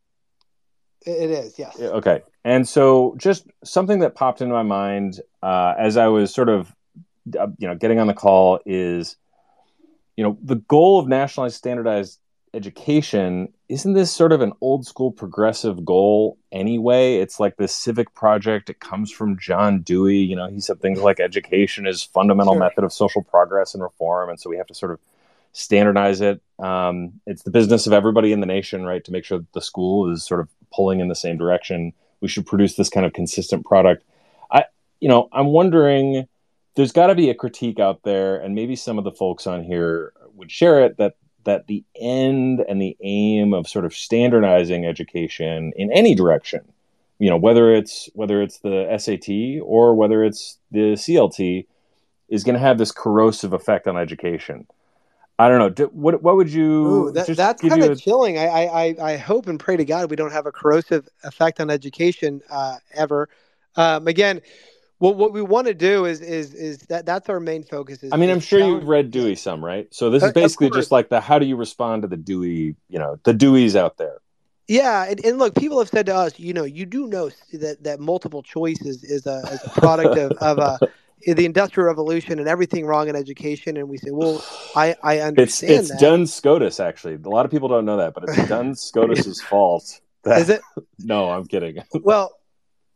It is, yes. Okay. And so just something that popped into my mind uh, as I was sort of, uh, you know, getting on the call is, you know, the goal of nationalized standardized education, isn't this sort of an old school progressive goal anyway? It's like this civic project. It comes from John Dewey. You know, he said things like education is fundamental sure. method of social progress and reform. And so we have to sort of standardize it. Um, it's the business of everybody in the nation, right, to make sure that the school is sort of pulling in the same direction. We should produce this kind of consistent product. I, you know, I'm wondering, there's got to be a critique out there, and maybe some of the folks on here would share it, that that the end and the aim of sort of standardizing education in any direction, you know, whether it's whether it's the S A T or whether it's the C L T, is going to have this corrosive effect on education. I don't know. Do, what what would you? Ooh, that, just that's give kind you of a... chilling. I, I I hope and pray to God we don't have a corrosive effect on education uh, ever. Um, again, what what we want to do is is is that that's our main focus. Is, I mean, is I'm sure challenge- you've read Dewey yeah. some, right? So this uh, is basically just like the how do you respond to the Dewey, you know, the Deweys out there. Yeah, and, and look, people have said to us, you know, you do know that that multiple choice is, is a is a product of of a. the Industrial Revolution and everything wrong in education, and we say, well, I, I understand it's, it's that. It's Duns Scotus, actually. A lot of people don't know that, but it's Duns Scotus's fault. That, is it? No, I'm kidding. Well,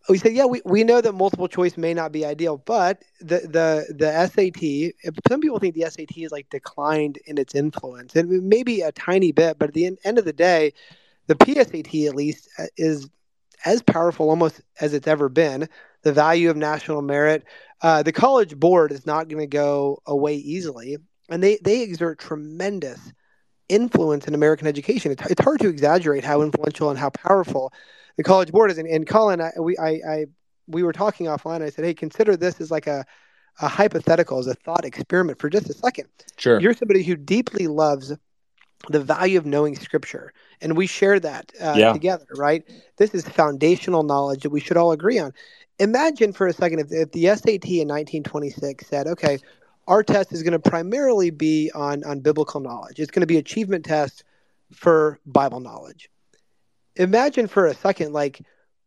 we said, yeah, we, we know that multiple choice may not be ideal, but the, the, the S A T, some people think the S A T is like declined in its influence, and maybe a tiny bit, but at the end, end of the day, the P S A T at least is as powerful almost as it's ever been. The value of national merit, uh, the College Board is not going to go away easily, and they, they exert tremendous influence in American education. It's, it's hard to exaggerate how influential and how powerful the College Board is. And, and Colin, I, we I, I we were talking offline. I said, hey, consider this as like a, a hypothetical, as a thought experiment for just a second. Sure. You're somebody who deeply loves the value of knowing Scripture, and we share that uh, Yeah. together, right? This is foundational knowledge that we should all agree on. Imagine for a second if, if the S A T in nineteen twenty-six said, okay, our test is going to primarily be on, on biblical knowledge. It's going to be achievement test for Bible knowledge. Imagine for a second, like,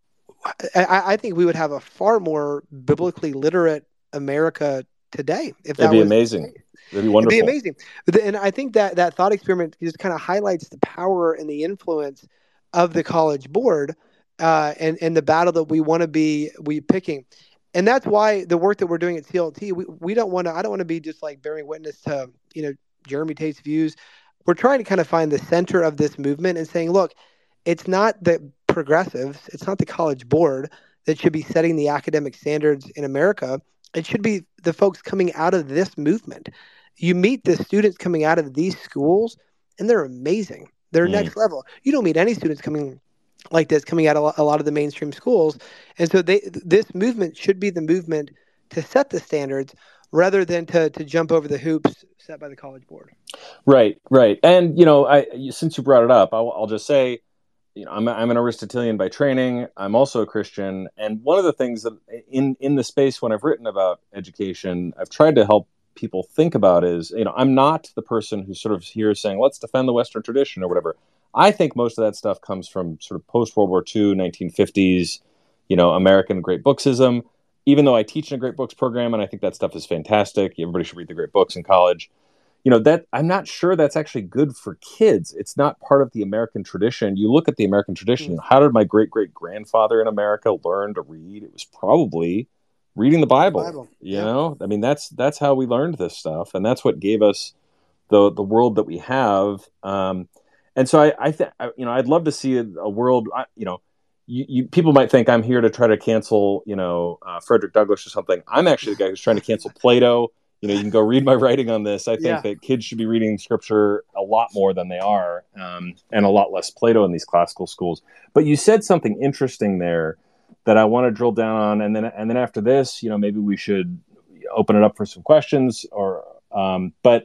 I, I think we would have a far more biblically literate America today. If that It'd be was amazing. It'd be wonderful. It'd be amazing. And I think that that thought experiment just kind of highlights the power and the influence of the College Board uh, and, and the battle that we want to be we picking. And that's why the work that we're doing at C L T, we, we don't want to, I don't want to be just like bearing witness to, you know, Jeremy Tate's views. We're trying to kind of find the center of this movement and saying, look, it's not the progressives, it's not the College Board that should be setting the academic standards in America. It should be the folks coming out of this movement. You meet the students coming out of these schools, and they're amazing. They're mm. next level. You don't meet any students coming like this coming out of a lot of the mainstream schools. And so they, this movement should be the movement to set the standards rather than to, to jump over the hoops set by the College Board. Right, right. And, you know, I, since you brought it up, I'll, I'll just say, you know, I'm, I'm an Aristotelian by training. I'm also a Christian. And one of the things that in, in the space when I've written about education, I've tried to help people think about is, you know, I'm not the person who's sort of here saying, let's defend the Western tradition or whatever. I think most of that stuff comes from sort of post-World War Two, nineteen fifties, you know, American great booksism, even though I teach in a great books program, and I think that stuff is fantastic. Everybody should read the great books in college. You know, that I'm not sure that's actually good for kids. It's not part of the American tradition. You look at the American tradition, mm-hmm. how did my great-great-grandfather in America learn to read? It was probably reading the Bible, Bible. you yeah. know? I mean, that's that's how we learned this stuff, and that's what gave us the the world that we have. Um, and so I, I think, you know, I'd love to see a, a world, you know, you, you people might think I'm here to try to cancel, you know, uh, Frederick Douglass or something. I'm actually the guy who's trying to cancel Plato. You know, you can go read my writing on this. I think yeah. that kids should be reading Scripture a lot more than they are, um, and a lot less Plato in these classical schools. But you said something interesting there that I want to drill down on, and then and then after this, you know, maybe we should open it up for some questions. Or, um, but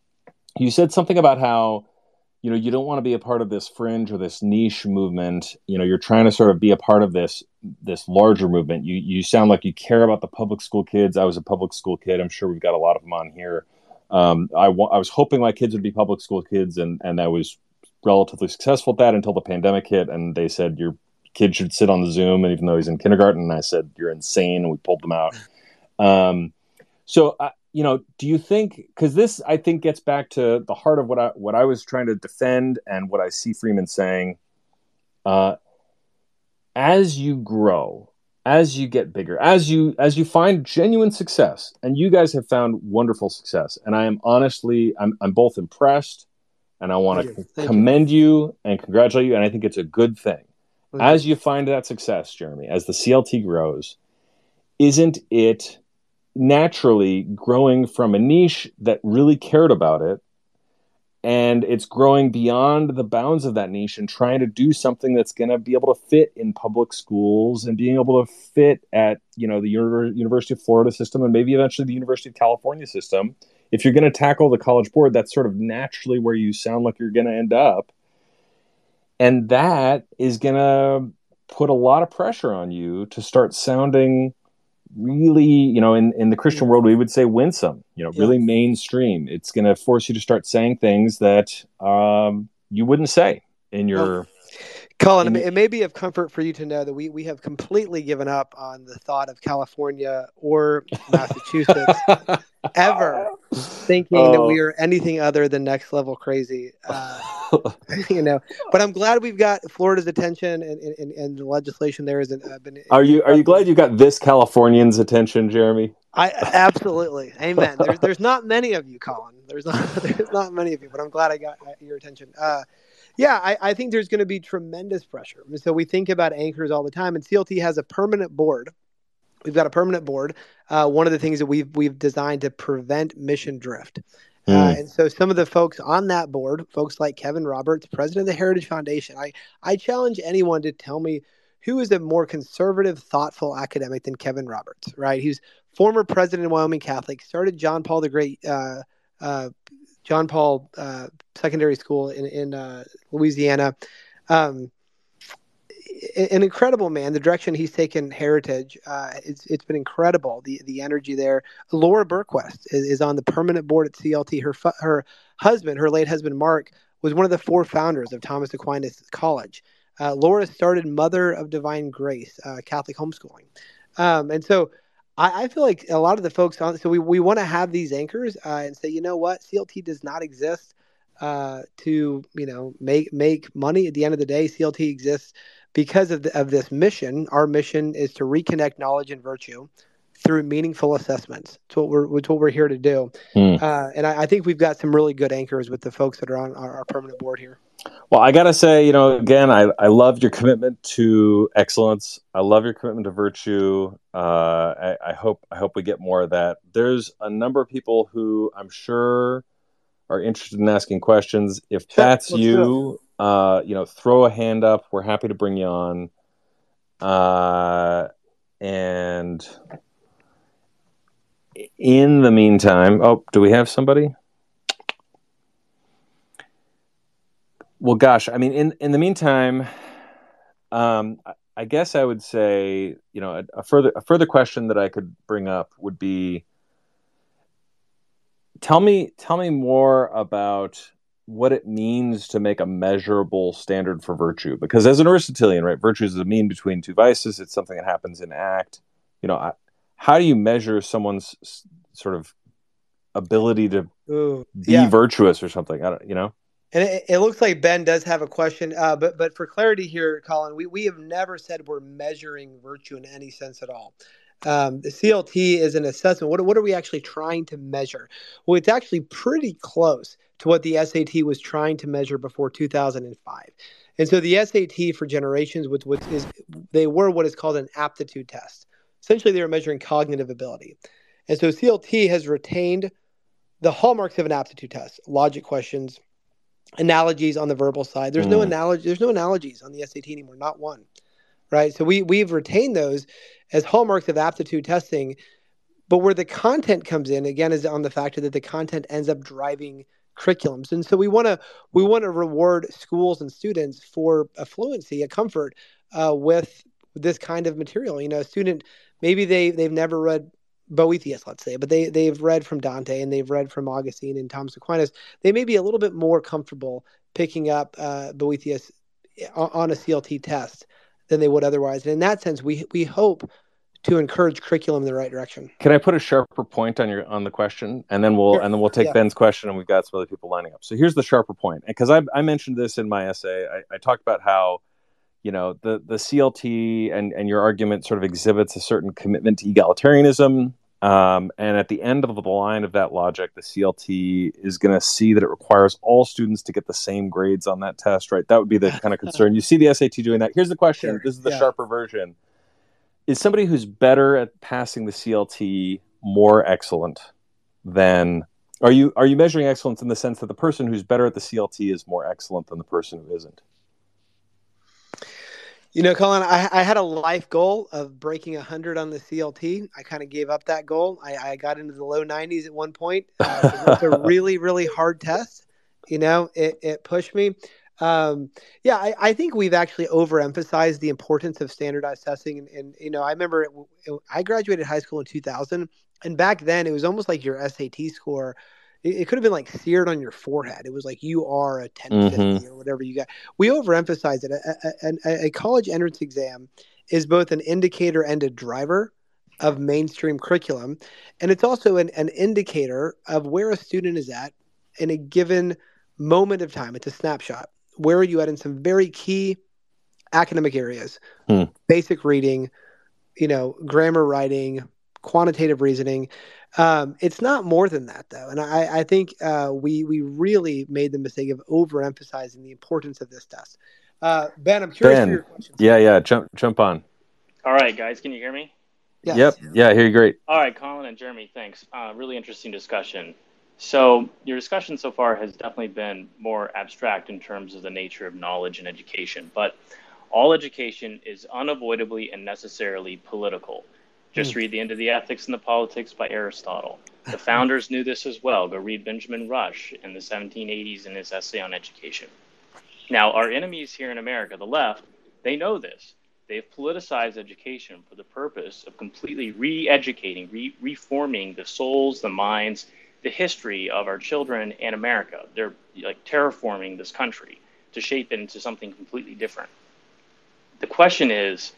you said something about how, you know, you don't want to be a part of this fringe or this niche movement. You know, you're trying to sort of be a part of this this larger movement. You you sound like you care about the public school kids. I was a public school kid. I'm sure we've got a lot of them on here. Um, I, w- I was hoping my kids would be public school kids, and, and I was relatively successful at that until the pandemic hit, and they said, your kid should sit on the Zoom, and even though he's in kindergarten, and I said, you're insane, and we pulled them out. Um, so, uh, you know, do you think, because this, I think, gets back to the heart of what I what I was trying to defend and what I see Freeman saying, uh, as you grow, as you get bigger, as you as you find genuine success, and you guys have found wonderful success, and I am honestly, I'm I'm both impressed, and I want to commend you. you and congratulate you, and I think it's a good thing. Thank as you. you find that success, Jeremy, as the C L T grows, isn't it naturally growing from a niche that really cared about it, and it's growing beyond the bounds of that niche and trying to do something that's going to be able to fit in public schools and being able to fit at, you know, the Uni- University of Florida system and maybe eventually the University of California system. If you're going to tackle the College Board, that's sort of naturally where you sound like you're going to end up. And that is going to put a lot of pressure on you to start sounding really, you know, in, in the Christian world, we would say winsome, you know, yeah. really mainstream. It's going to force you to start saying things that um, you wouldn't say in your... Well, Colin, in, it may be of comfort for you to know that we, we have completely given up on the thought of California or Massachusetts ever thinking that Oh. we are anything other than next level crazy. Uh, you know, but I'm glad we've got Florida's attention, and, and, and the legislation there has uh, been. Are you are you incredible. glad you got this Californian's attention, Jeremy? I absolutely, amen. There's there's not many of you, Colin. There's not there's not many of you, but I'm glad I got your attention. Uh, yeah, I, I think there's going to be tremendous pressure. So we think about anchors all the time, and C L T has a permanent board. We've got a permanent board. Uh, one of the things that we've we've designed to prevent mission drift. Uh, Mm. and so some of the folks on that board, folks like Kevin Roberts, president of the Heritage Foundation, I, I challenge anyone to tell me who is a more conservative, thoughtful academic than Kevin Roberts, right? He's former president of Wyoming Catholic, started John Paul the Great, uh, uh, John Paul uh, Secondary School in, in uh, Louisiana. Um, an incredible man. The direction he's taken Heritage, uh, it's it's been incredible. The the energy there. Laura Burquest is, is on the permanent board at C L T. Her her husband, her late husband Mark, was one of the four founders of Thomas Aquinas College. Uh, Laura started Mother of Divine Grace, uh, Catholic homeschooling, um, and so I, I feel like a lot of the folks on. So we we want to have these anchors uh, and say, you know what, C L T does not exist uh, to you know make make money. At the end of the day, C L T exists because of, the, of this mission. Our mission is to reconnect knowledge and virtue through meaningful assessments. It's what we're, it's what we're here to do. Mm. Uh, and I, I think we've got some really good anchors with the folks that are on our, our permanent board here. Well, I got to say, you know, again, I, I love your commitment to excellence. I love your commitment to virtue. Uh, I, I hope I hope we get more of that. There's a number of people who I'm sure are interested in asking questions. If Sure, that's let's do you, uh, you know, throw a hand up. We're happy to bring you on. Uh, and in the meantime, oh, do we have somebody? Well, gosh, I mean, in, in the meantime, um, I guess I would say, you know, a, a further a further question that I could bring up would be, tell me tell me more about what it means to make a measurable standard for virtue. Because as an Aristotelian, right, virtue is a mean between two vices. It's something that happens in act. You know, I, how do you measure someone's sort of ability to Ooh, be yeah. virtuous or something? I don't, you know. And it, it looks like Ben does have a question, uh, but but for clarity here, Colin, we, we have never said we're measuring virtue in any sense at all. Um, the C L T is an assessment. What, what are we actually trying to measure? Well, it's actually pretty close to what the S A T was trying to measure before two thousand five. And so the S A T for generations, which, which is they were what is called an aptitude test. Essentially, they were measuring cognitive ability. And so C L T has retained the hallmarks of an aptitude test: logic questions, analogies on the verbal side. There's mm. no analogy. There's no analogies on the S A T anymore. Not one. Right. So we we've retained those as hallmarks of aptitude testing, but where the content comes in again is on the factor that the content ends up driving curriculums. And so we want to we want to reward schools and students for a fluency, a comfort uh, with this kind of material. You know, a student, maybe they they've never read Boethius, let's say, but they they've read from Dante and they've read from Augustine and Thomas Aquinas. They may be a little bit more comfortable picking up uh, Boethius on a C L T test than they would otherwise. And in that sense, we we hope to encourage curriculum in the right direction. Can I put a sharper point on your on the question, and then we'll sure. and then we'll take yeah. Ben's question, and we've got some other people lining up. So here's the sharper point, because I I mentioned this in my essay. I, I talked about how, you know, the the C L T and and your argument sort of exhibits a certain commitment to egalitarianism. Um, and at the end of the line of that logic, the C L T is going to see that it requires all students to get the same grades on that test, right? That would be the kind of concern. You see the S A T doing that. Here's the question. Sure. This is the yeah. sharper version. Is somebody who's better at passing the C L T more excellent than... Are you are you measuring excellence in the sense that the person who's better at the C L T is more excellent than the person who isn't? You know, Colin, I, I had a life goal of breaking one hundred on the C L T. I kind of gave up that goal. I, I got into the low nineties at one point. Uh, it was a really, really hard test. You know, it, it pushed me. Um, yeah, I, I think we've actually overemphasized the importance of standardized testing. And, and you know, I remember it, it, I graduated high school in two thousand. And back then, it was almost like your S A T score. It could have been like seared on your forehead. It was like you are a ten fifty mm-hmm. or whatever you got. We overemphasize it. A, a, a, a college entrance exam is both an indicator and a driver of mainstream curriculum. And it's also an, an indicator of where a student is at in a given moment of time. It's a snapshot. Where are you at in some very key academic areas? Hmm. Basic reading, you know, grammar writing, quantitative reasoning. Um, it's not more than that, though. And I, I think uh, we we really made the mistake of overemphasizing the importance of this test. Uh, Ben, I'm curious Ben, for your questions. yeah, yeah, jump jump on. All right, guys, can you hear me? Yes. Yep, yeah, I hear you great. All right, Colin and Jeremy, thanks. Uh, really interesting discussion. So your discussion so far has definitely been more abstract in terms of the nature of knowledge and education, but all education is unavoidably and necessarily political. Just read The End of the Ethics and the Politics by Aristotle. The founders knew this as well. Go read Benjamin Rush in the seventeen eighties in his essay on education. Now, our enemies here in America, the left, they know this. They've politicized education for the purpose of completely re-educating, re- reforming the souls, the minds, the history of our children and America. They're like terraforming this country to shape it into something completely different. The question is,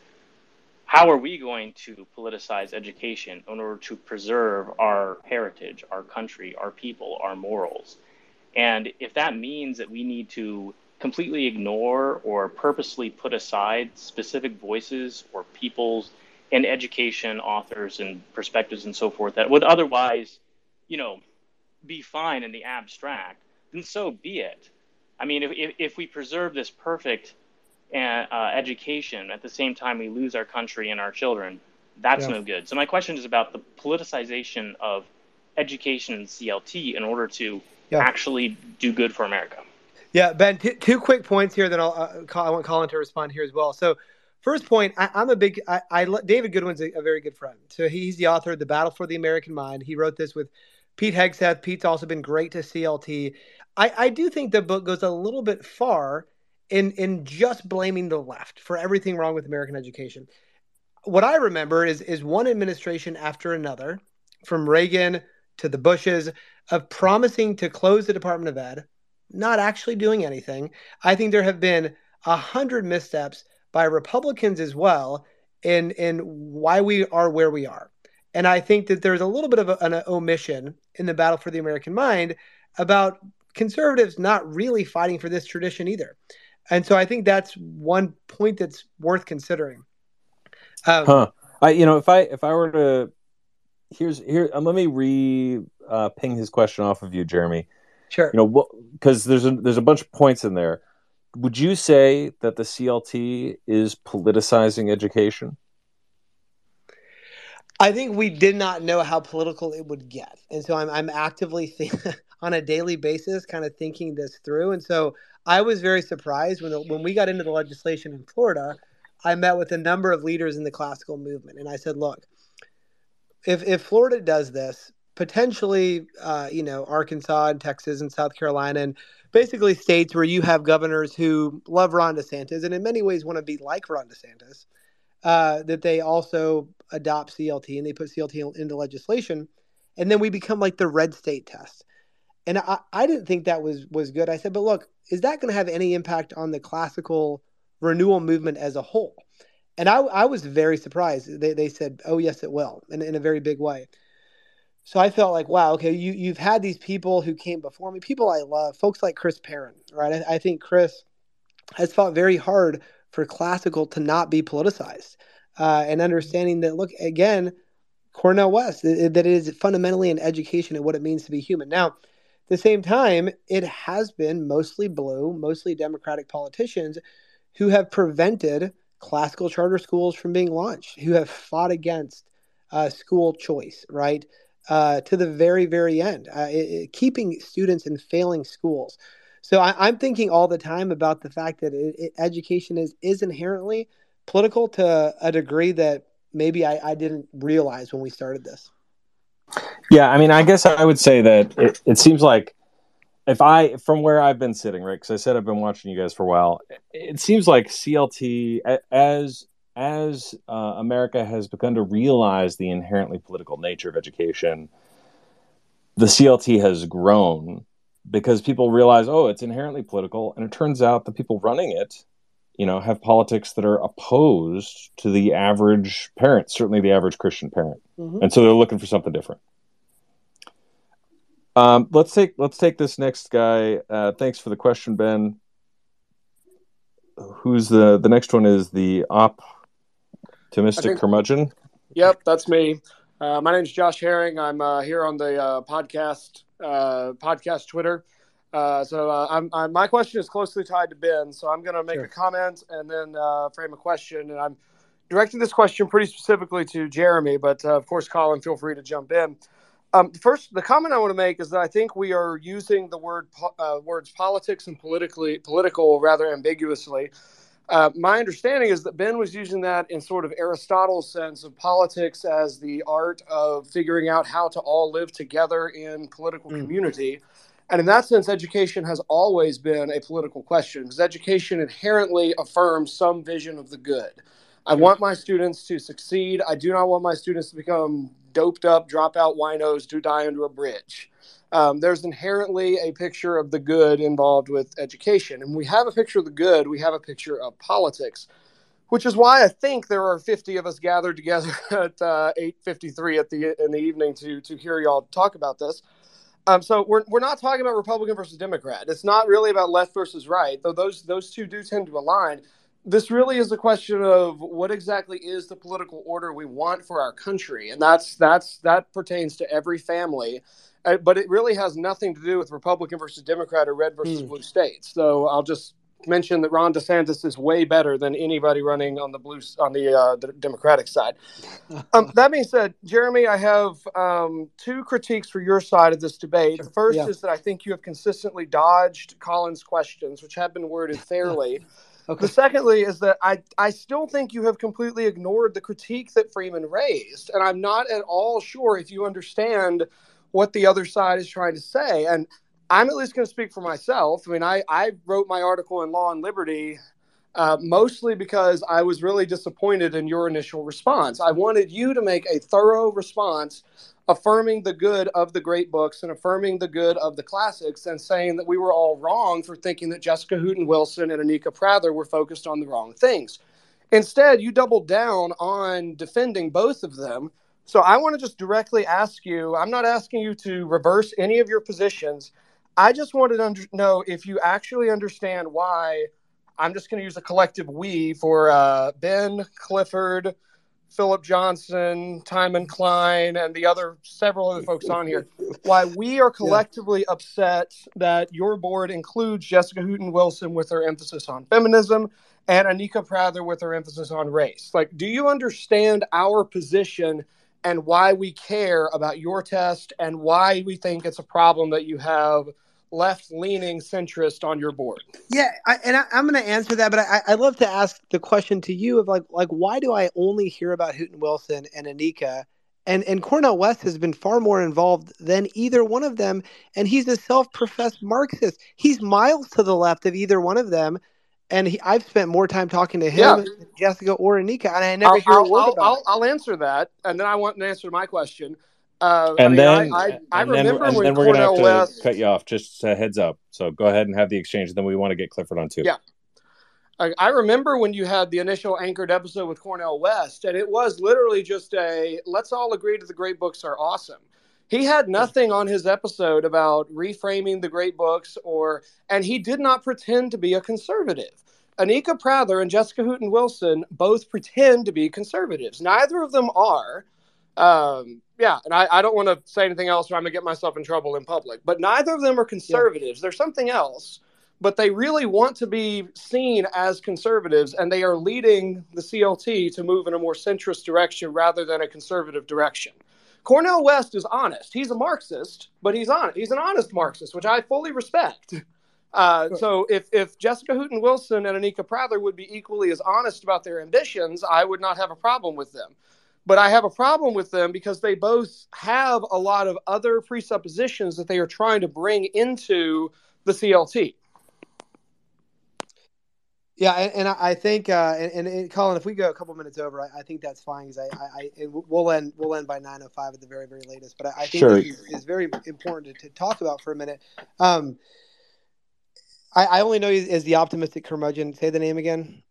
how are we going to politicize education in order to preserve our heritage, our country, our people, our morals? And if that means that we need to completely ignore or purposely put aside specific voices or peoples and education, authors and perspectives and so forth that would otherwise, you know, be fine in the abstract, then so be it. I mean, if, if, if we preserve this perfect uh, uh, education at the same time we lose our country and our children, that's yeah. no good. So my question is about the politicization of education and C L T in order to yeah. actually do good for America. Yeah, Ben, t- two quick points here. Then I'll uh, call, I want Colin to respond here as well. So, first point, I, I'm a big. I, I David Goodwin's a, a very good friend. So he's the author of The Battle for the American Mind. He wrote this with Pete Hegseth. Pete's also been great to C L T. I, I do think the book goes a little bit far in in just blaming the left for everything wrong with American education. What I remember is is one administration after another, from Reagan to the Bushes, of promising to close the Department of Ed, not actually doing anything. I think there have been a hundred missteps by Republicans as well in, in why we are where we are. And I think that there's a little bit of a, an omission in the battle for the American mind about conservatives not really fighting for this tradition either. And so I think that's one point that's worth considering. Um, huh. I, you know, if I, if I were to, here's here, um, let me re uh, ping his question off of you, Jeremy. Sure. You know, because there's a there's a bunch of points in there. Would you say that the C L T is politicizing education? I think we did not know how political it would get, and so I'm I'm actively think, on a daily basis, kind of thinking this through. And so I was very surprised when the, when we got into the legislation in Florida. I met with a number of leaders in the classical movement, and I said, "Look, if if Florida does this." Potentially, uh, you know, Arkansas and Texas and South Carolina and basically states where you have governors who love Ron DeSantis and in many ways want to be like Ron DeSantis, uh, that they also adopt C L T and they put C L T into legislation. And then we become like the red state test. And I, I didn't think that was, was good. I said, but look, is that going to have any impact on the classical renewal movement as a whole? And I, I was very surprised. They, they said, oh, yes, it will, in, in a very big way. So I felt like, wow, okay, you, you've had these people who came before me, people I love, folks like Chris Perrin, right? I, I think Chris has fought very hard for classical to not be politicized uh, and understanding that, look, again, Cornel West, that it is fundamentally an education of what it means to be human. Now, at the same time, it has been mostly blue, mostly Democratic politicians who have prevented classical charter schools from being launched, who have fought against uh, school choice, right? Uh, to the very, very end, uh, it, it, keeping students in failing schools. So I, I'm thinking all the time about the fact that it, it, education is is inherently political to a degree that maybe I, I didn't realize when we started this. Yeah, I mean, I guess I would say that it, it seems like if I, from where I've been sitting, right, because I said I've been watching you guys for a while, it seems like C L T, as as uh, America has begun to realize the inherently political nature of education, the C L T has grown because people realize, oh, it's inherently political. And it turns out the people running it you know, have politics that are opposed to the average parent, certainly the average Christian parent. Mm-hmm. And so they're looking for something different. Um, let's take let's take this next guy. Uh, thanks for the question, Ben. Who's the the next one? Is the optimistic think, curmudgeon? Yep, that's me. Uh, my name is Josh Herring. I'm uh, here on the uh, podcast uh, podcast Twitter. Uh, so uh, I'm, I'm, my question is closely tied to Ben. So I'm going to make sure. a comment and then uh, frame a question. And I'm directing this question pretty specifically to Jeremy, but uh, of course, Colin, feel free to jump in. Um, first, the comment I want to make is that I think we are using the word uh, words politics and politically political rather ambiguously. Uh, my understanding is that Ben was using that in sort of Aristotle's sense of politics as the art of figuring out how to all live together in political mm. community. And in that sense, education has always been a political question because education inherently affirms some vision of the good. I want my students to succeed. I do not want my students to become doped up, dropout winos who die under a bridge. Um, there's inherently a picture of the good involved with education. And we have a picture of the good. We have a picture of politics, which is why I think there are fifty of us gathered together at uh, eight fifty-three at the in the evening to to hear y'all talk about this. Um, so we're we're not talking about Republican versus Democrat. It's not really about left versus right, though those those two do tend to align. This really is a question of what exactly is the political order we want for our country, and that's that's that pertains to every family. Uh, but it really has nothing to do with Republican versus Democrat or red versus mm. blue states. So I'll just mention that Ron DeSantis is way better than anybody running on the blue on the, uh, the Democratic side. Um, that being said, Jeremy, I have um, two critiques for your side of this debate. Sure. The first yeah. is that I think you have consistently dodged Colin's questions, which have been worded fairly. Okay. The secondly is that I, I still think you have completely ignored the critique that Freeman raised. And I'm not at all sure if you understand what the other side is trying to say. And I'm at least going to speak for myself. I mean, I, I wrote my article in Law and Liberty uh, mostly because I was really disappointed in your initial response. I wanted you to make a thorough response affirming the good of the great books and affirming the good of the classics and saying that we were all wrong for thinking that Jessica Hooten Wilson and Anika Prather were focused on the wrong things. Instead, you doubled down on defending both of them. So I want to just directly ask you, I'm not asking you to reverse any of your positions. I just wanted to under- know if you actually understand why, I'm just going to use a collective we for uh, Ben, Clifford, Philip Johnson, Timon Klein, and the other several other folks on here, why we are collectively yeah. upset that your board includes Jessica Hooten Wilson with her emphasis on feminism and Anika Prather with her emphasis on race. Like, do you understand our position and why we care about your test and why we think it's a problem that you have left-leaning centrist on your board? Yeah, I, and I, I'm going to answer that, but I, I'd love to ask the question to you of like, like why do I only hear about Hooten Wilson and Anika? And and Cornel West has been far more involved than either one of them, and he's a self-professed Marxist. He's miles to the left of either one of them, and he, I've spent more time talking to him, yeah. than Jessica or Anika, and I never I'll, hear I'll, a word I'll, about I'll, it. I'll answer that, and then I want to answer my question. Uh, and, I mean, then, I, I, I and remember then, when and then we're Cornel going to have to West... cut you off. Just a heads up. So go ahead and have the exchange. Then we want to get Clifford on too. Yeah. I, I remember when you had the initial anchored episode with Cornel West, and it was literally just a, let's all agree that the great books are awesome. He had nothing on his episode about reframing the great books, or, and he did not pretend to be a conservative. Anika Prather and Jessica Hooten Wilson both pretend to be conservatives. Neither of them are. Um, yeah, and I, I don't want to say anything else or I'm going to get myself in trouble in public. But neither of them are conservatives. Yeah. They're something else. But they really want to be seen as conservatives, and they are leading the C L T to move in a more centrist direction rather than a conservative direction. Cornel West is honest. He's a Marxist, but he's honest. He's an honest Marxist, which I fully respect. Uh, so if, if Jessica Hooten Wilson and Anika Prather would be equally as honest about their ambitions, I would not have a problem with them. But I have a problem with them because they both have a lot of other presuppositions that they are trying to bring into the C L T. Yeah, and, and I think, uh, and, and Colin, if we go a couple minutes over, I, I think that's fine because I, I, I, we'll end, we'll end by nine oh five at the very, very latest. But I, I think sure. this is, is very important to, to talk about for a minute. Um, I, I only know you as the optimistic curmudgeon. Say the name again.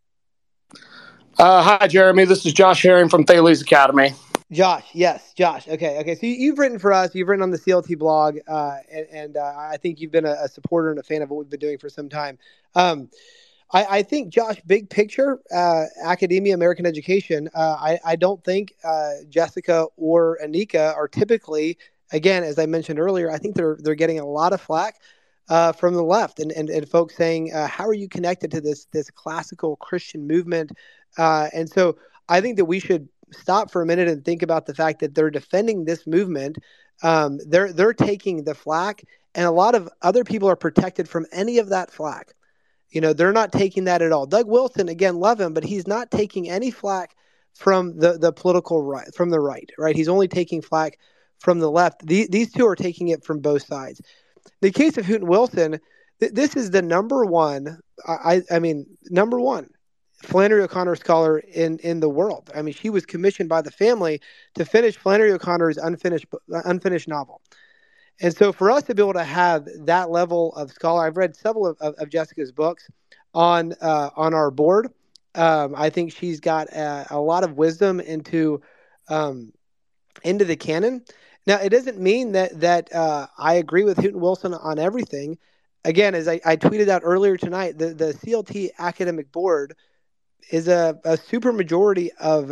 Uh, hi, Jeremy. This is Josh Herring from Thales Academy. Josh, yes, Josh. Okay, okay. So you, you've written for us. You've written on the C L T blog, uh, and, and uh, I think you've been a, a supporter and a fan of what we've been doing for some time. Um, I, I think, Josh, big picture, uh, academia, American education. Uh, I, I don't think uh, Jessica or Anika are typically, again, as I mentioned earlier, I think they're they're getting a lot of flack uh, from the left and and, and folks saying, uh, how are you connected to this this classical Christian movement? Uh, and so I think that we should stop for a minute and think about the fact that they're defending this movement. Um, they're they're taking the flack, and a lot of other people are protected from any of that flack. You know, they're not taking that at all. Doug Wilson, again, love him, but he's not taking any flack from the the political right, from the right, right? He's only taking flack from the left. These, these two are taking it from both sides. The case of Houghton Wilson, th- this is the number one. I I mean, number one. Flannery O'Connor scholar in, in the world. I mean, she was commissioned by the family to finish Flannery O'Connor's unfinished unfinished novel. And so for us to be able to have that level of scholar, I've read several of, of, of Jessica's books on uh, on our board. Um, I think she's got a, a lot of wisdom into um, into the canon. Now, it doesn't mean that that uh, I agree with Houghton Wilson on everything. Again, as I, I tweeted out earlier tonight, the, the C L T academic board is a, a super majority of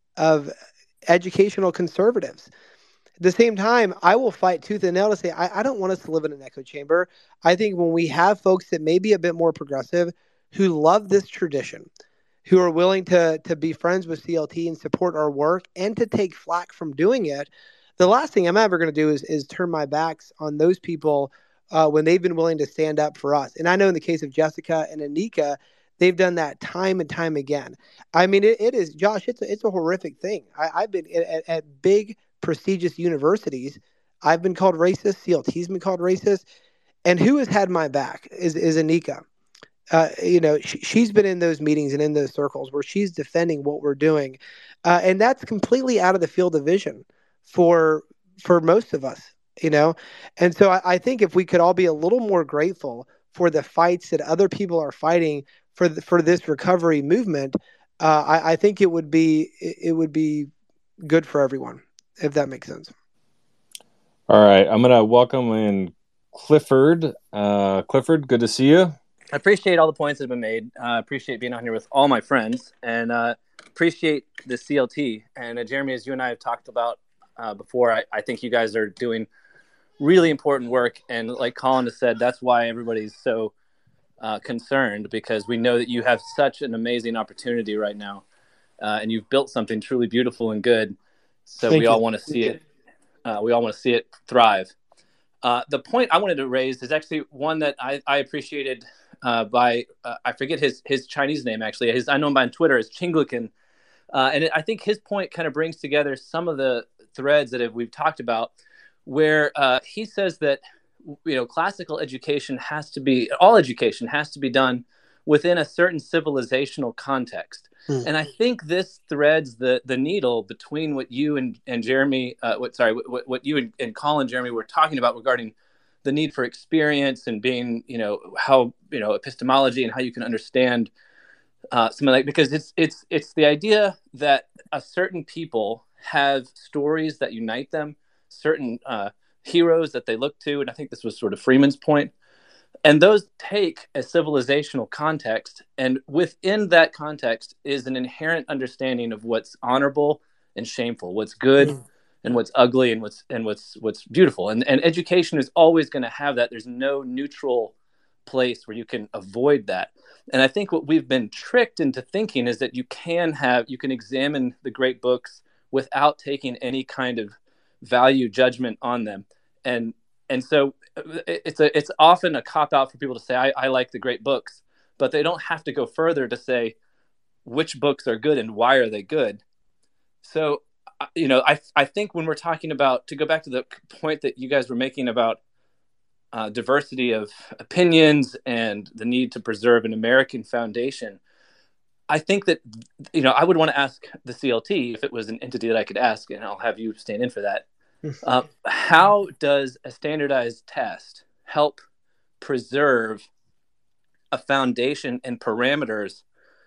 of educational conservatives. At the same time, I will fight tooth and nail to say I, I don't want us to live in an echo chamber. I think when we have folks that may be a bit more progressive, who love this tradition, who are willing to to be friends with C L T and support our work and to take flack from doing it, the last thing I'm ever going to do is is turn my backs on those people uh, when they've been willing to stand up for us. And I know in the case of Jessica and Anika, they've done that time and time again. I mean, it, it is, Josh, it's a, it's a horrific thing. I, I've been at, at big, prestigious universities. I've been called racist. C L T's been called racist. And who has had my back is, is Anika. Uh, you know, she, she's been in those meetings and in those circles where she's defending what we're doing. Uh, and that's completely out of the field of vision for for most of us, you know. And so I, I think if we could all be a little more grateful for the fights that other people are fighting for the, for this recovery movement, uh, I, I think it would be it would be good for everyone, if that makes sense. All right, I'm gonna welcome in Clifford. Uh, Clifford, good to see you. I appreciate all the points that have been made. I uh, appreciate being on here with all my friends, and uh, appreciate the C L T. And uh, Jeremy, as you and I have talked about uh, before, I, I think you guys are doing really important work. And like Colin has said, that's why everybody's so uh, concerned, because we know that you have such an amazing opportunity right now, uh, and you've built something truly beautiful and good. So Thank we you. all want to see it. Uh, we all want to see it thrive. Uh, the point I wanted to raise is actually one that I, I appreciated uh, by, uh, I forget his his Chinese name, actually. His, I know him by on Twitter as Chinglican. Uh, and it, I think his point kind of brings together some of the threads that have, we've talked about, where uh, he says that, you know, classical education has to be, all education has to be done within a certain civilizational context. Hmm. And I think this threads the the needle between what you and, and Jeremy, uh, what sorry, what, what you and, and Colin, Jeremy, were talking about regarding the need for experience and being, you know, how, you know, epistemology and how you can understand uh, something like, because it's it's it's the idea that a certain people have stories that unite them, certain uh, heroes that they look to, and I think this was sort of Freeman's point. And those take a civilizational context, and within that context is an inherent understanding of what's honorable and shameful, what's good mm. and what's ugly, and what's and what's what's beautiful. And and education is always going to have that. There's no neutral place where you can avoid that. And I think what we've been tricked into thinking is that you can have you can examine the great books without taking any kind of value judgment on them. And and so it's a it's often a cop out for people to say I, I like the great books, but they don't have to go further to say which books are good and why are they good. So you know, I I think when we're talking about, to go back to the point that you guys were making about uh, diversity of opinions and the need to preserve an American foundation, I think that, you know, I would want to ask the C L T, if it was an entity that I could ask, and I'll have you stand in for that. Uh, how does a standardized test help preserve a foundation and parameters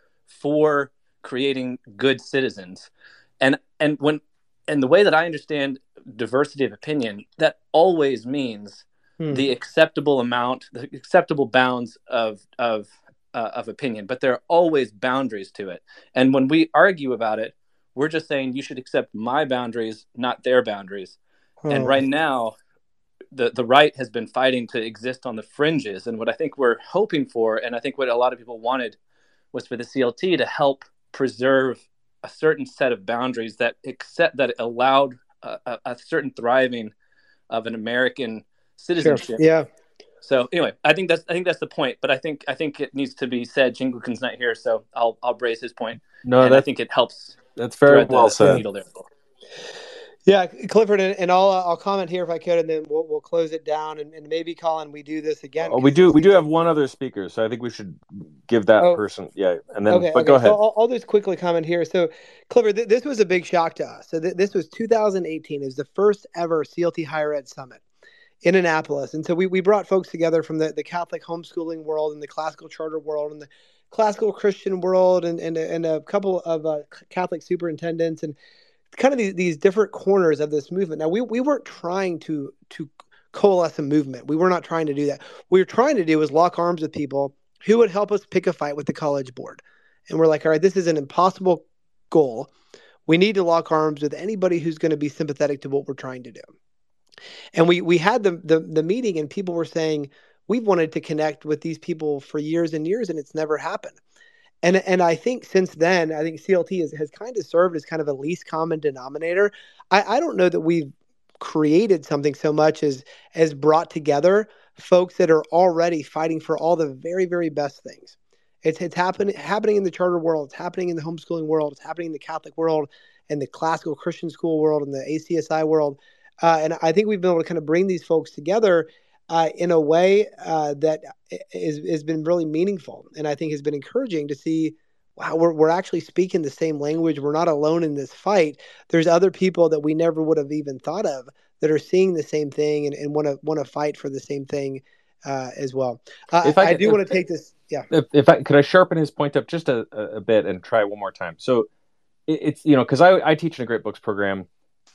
for creating good citizens. And and when and the way that I understand diversity of opinion, that always means hmm. the acceptable amount, the acceptable bounds of of uh, of opinion. But there are always boundaries to it. And when we argue about it, we're just saying you should accept my boundaries, not their boundaries. Hmm. And right now, the the right has been fighting to exist on the fringes. And what I think we're hoping for, and I think what a lot of people wanted, was for the C L T to help preserve a certain set of boundaries that accept that allowed a, a, a certain thriving of an American citizenship. Sure. Yeah. So anyway, I think that's I think that's the point. But I think I think it needs to be said. Jinglican's not here, so I'll I'll raise his point. No, and I think it helps. That's very well the, said. The needle there. Yeah, Clifford, and, and I'll uh, I'll comment here if I could, and then we'll we'll close it down, and, and maybe Colin, we do this again. Oh, we do we do have one other speaker, so I think we should give that oh, person, yeah, and then. Okay, but okay. go ahead. So I'll, I'll just quickly comment here. So, Clifford, th- this was a big shock to us. So th- this was two thousand eighteen. It was the first ever C L T Higher Ed Summit in Annapolis, and so we we brought folks together from the, the Catholic homeschooling world and the classical charter world and the classical Christian world, and and, and a couple of uh, Catholic superintendents and kind of these, these different corners of this movement. Now, we we weren't trying to to coalesce a movement. We were not trying to do that. What we were trying to do was lock arms with people who would help us pick a fight with the College Board. And we're like, all right, this is an impossible goal. We need to lock arms with anybody who's going to be sympathetic to what we're trying to do. And we we had the the, the meeting, and people were saying, we've wanted to connect with these people for years and years, and it's never happened. And and I think since then, I think C L T has, has kind of served as kind of a least common denominator. I, I don't know that we've created something so much as as brought together folks that are already fighting for all the very, very best things. It's it's happening happening in the charter world. It's happening in the homeschooling world. It's happening in the Catholic world and the classical Christian school world and the A C S I world. Uh, and I think we've been able to kind of bring these folks together Uh, in a way uh, that is, has been really meaningful, and I think has been encouraging to see, wow, we're we're actually speaking the same language. We're not alone in this fight. There's other people that we never would have even thought of that are seeing the same thing and, and want to want to fight for the same thing uh, as well. Uh, if I, I could, do want to take this, yeah. If, if I could, I sharpen his point up just a, a bit and try it one more time. So it, it's you know because I, I teach in a Great Books program,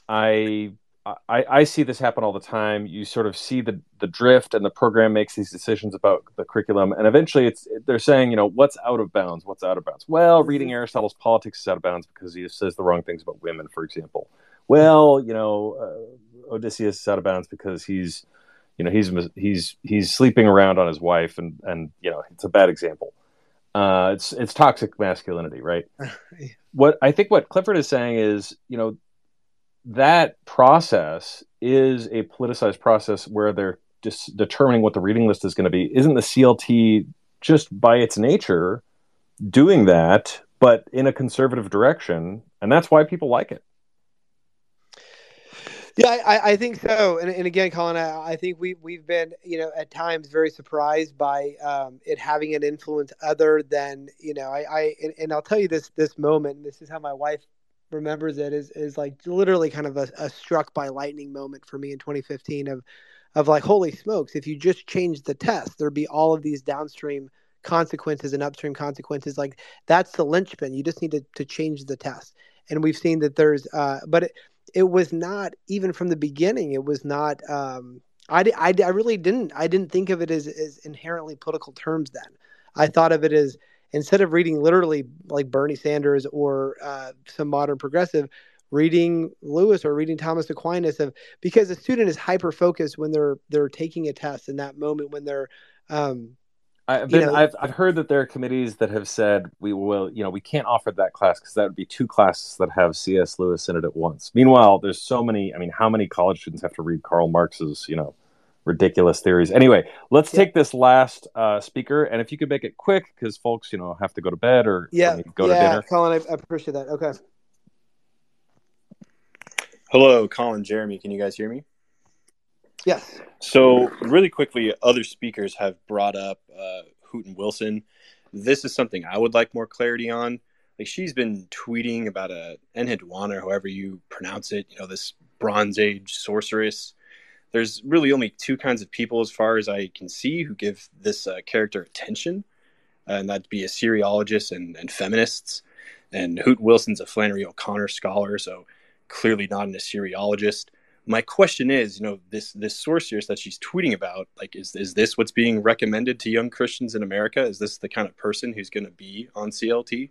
I. I, I see this happen all the time. You sort of see the, the drift, and the program makes these decisions about the curriculum. And eventually it's they're saying, you know, what's out of bounds? What's out of bounds? Well, reading Aristotle's Politics is out of bounds because he says the wrong things about women, for example. Well, you know, uh, Odysseus is out of bounds because he's, you know, he's he's he's sleeping around on his wife, and and you know, it's a bad example. Uh, it's it's toxic masculinity, right? What I think what Clifford is saying is, you know, that process is a politicized process where they're just determining what the reading list is going to be. Isn't the C L T just by its nature doing that, but in a conservative direction? And that's why people like it. Yeah, I, I think so. And, and again, Colin, I, I think we, we've been, you know, at times very surprised by um, it having an influence other than, you know, I, I and, and I'll tell you this, this moment, and this is how my wife remembers it, is is like literally kind of a, a struck by lightning moment for me in twenty fifteen of of like, holy smokes, if you just change the test, there'd be all of these downstream consequences and upstream consequences. Like, that's the linchpin. You just need to, to change the test. And we've seen that there's uh but it, it was not, even from the beginning, it was not um I, I, I really didn't I didn't think of it as, as inherently political terms then. I thought of it as, instead of reading literally like Bernie Sanders or uh, some modern progressive, reading Lewis or reading Thomas Aquinas, of because the student is hyper focused when they're they're taking a test in that moment when they're. Um, I've been you know, I've I've heard that there are committees that have said we will you know we can't offer that class because that would be two classes that have C S Lewis in it at once. Meanwhile, there's so many. I mean, how many college students have to read Karl Marx's you know. ridiculous theories. Anyway, let's yeah. take this last uh, speaker, and if you could make it quick, because folks, you know, have to go to bed or yeah, go yeah, to dinner. Colin, I, I appreciate that. Okay. Hello, Colin, Jeremy. Can you guys hear me? Yes. So, really quickly, other speakers have brought up uh, Houghton Wilson. This is something I would like more clarity on. Like, she's been tweeting about a Enheduanna, however you pronounce it. You know, this Bronze Age sorceress. There's really only two kinds of people, as far as I can see, who give this uh, character attention. and that'd be Assyriologists and, and feminists. And Hooten Wilson's a Flannery O'Connor scholar, so clearly not an Assyriologist. My question is, you know, this this sorceress that she's tweeting about, like, is is this what's being recommended to young Christians in America? Is this the kind of person who's going to be on C L T?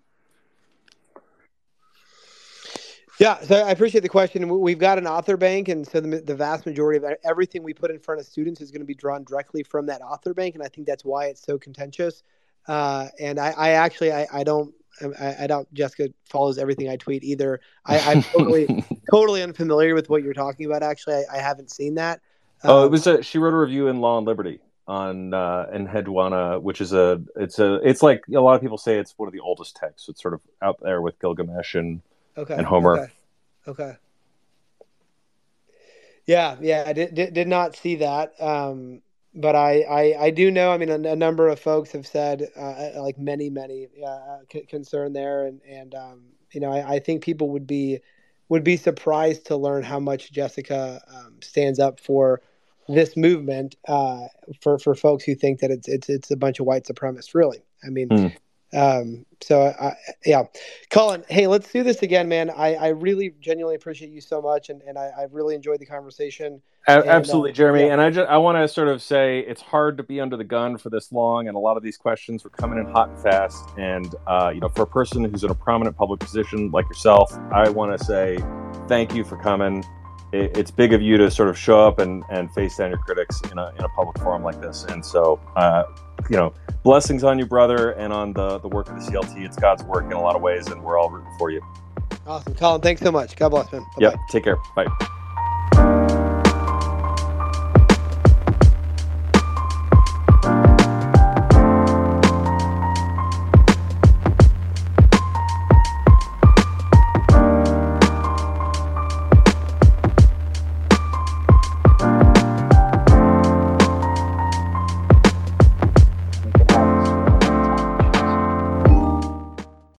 Yeah, so I appreciate the question. We've got an author bank, and so the, the vast majority of everything we put in front of students is going to be drawn directly from that author bank, and I think that's why it's so contentious. Uh, and I, I actually, I, I don't, I, I doubt Jessica follows everything I tweet either. I, I'm totally, totally unfamiliar with what you're talking about. Actually, I, I haven't seen that. Oh, um, it was a, she wrote a review in Law and Liberty on uh, Enheduanna, which is a, it's a, it's like a lot of people say it's one of the oldest texts. It's sort of out there with Gilgamesh and okay, and Homer. Okay. Okay. Yeah, yeah, I did, did, did not see that. Um, but I, I, I do know, I mean, a, a number of folks have said, uh, like many, many uh, c- concern there. And, and um, you know, I, I think people would be would be surprised to learn how much Jessica um, stands up for this movement uh, for, for folks who think that it's, it's, it's a bunch of white supremacists, really. I mean, mm. Um, so I, yeah, Colin, hey, let's do this again, man. I, I really genuinely appreciate you so much. And, and I, I really enjoyed the conversation. A- and, absolutely, uh, Jeremy. Yeah. And I just, I want to sort of say it's hard to be under the gun for this long. And a lot of these questions were coming in hot and fast. And, uh, you know, for a person who's in a prominent public position like yourself, I want to say thank you for coming. It, it's big of you to sort of show up and, and face down your critics in a, in a public forum like this. And so, uh, you know, blessings on you, brother, and on the, the work of the C L T. It's God's work in a lot of ways, and we're all rooting for you. Awesome. Colin, thanks so much. God bless, man. Bye-bye. Yep. Take care. Bye.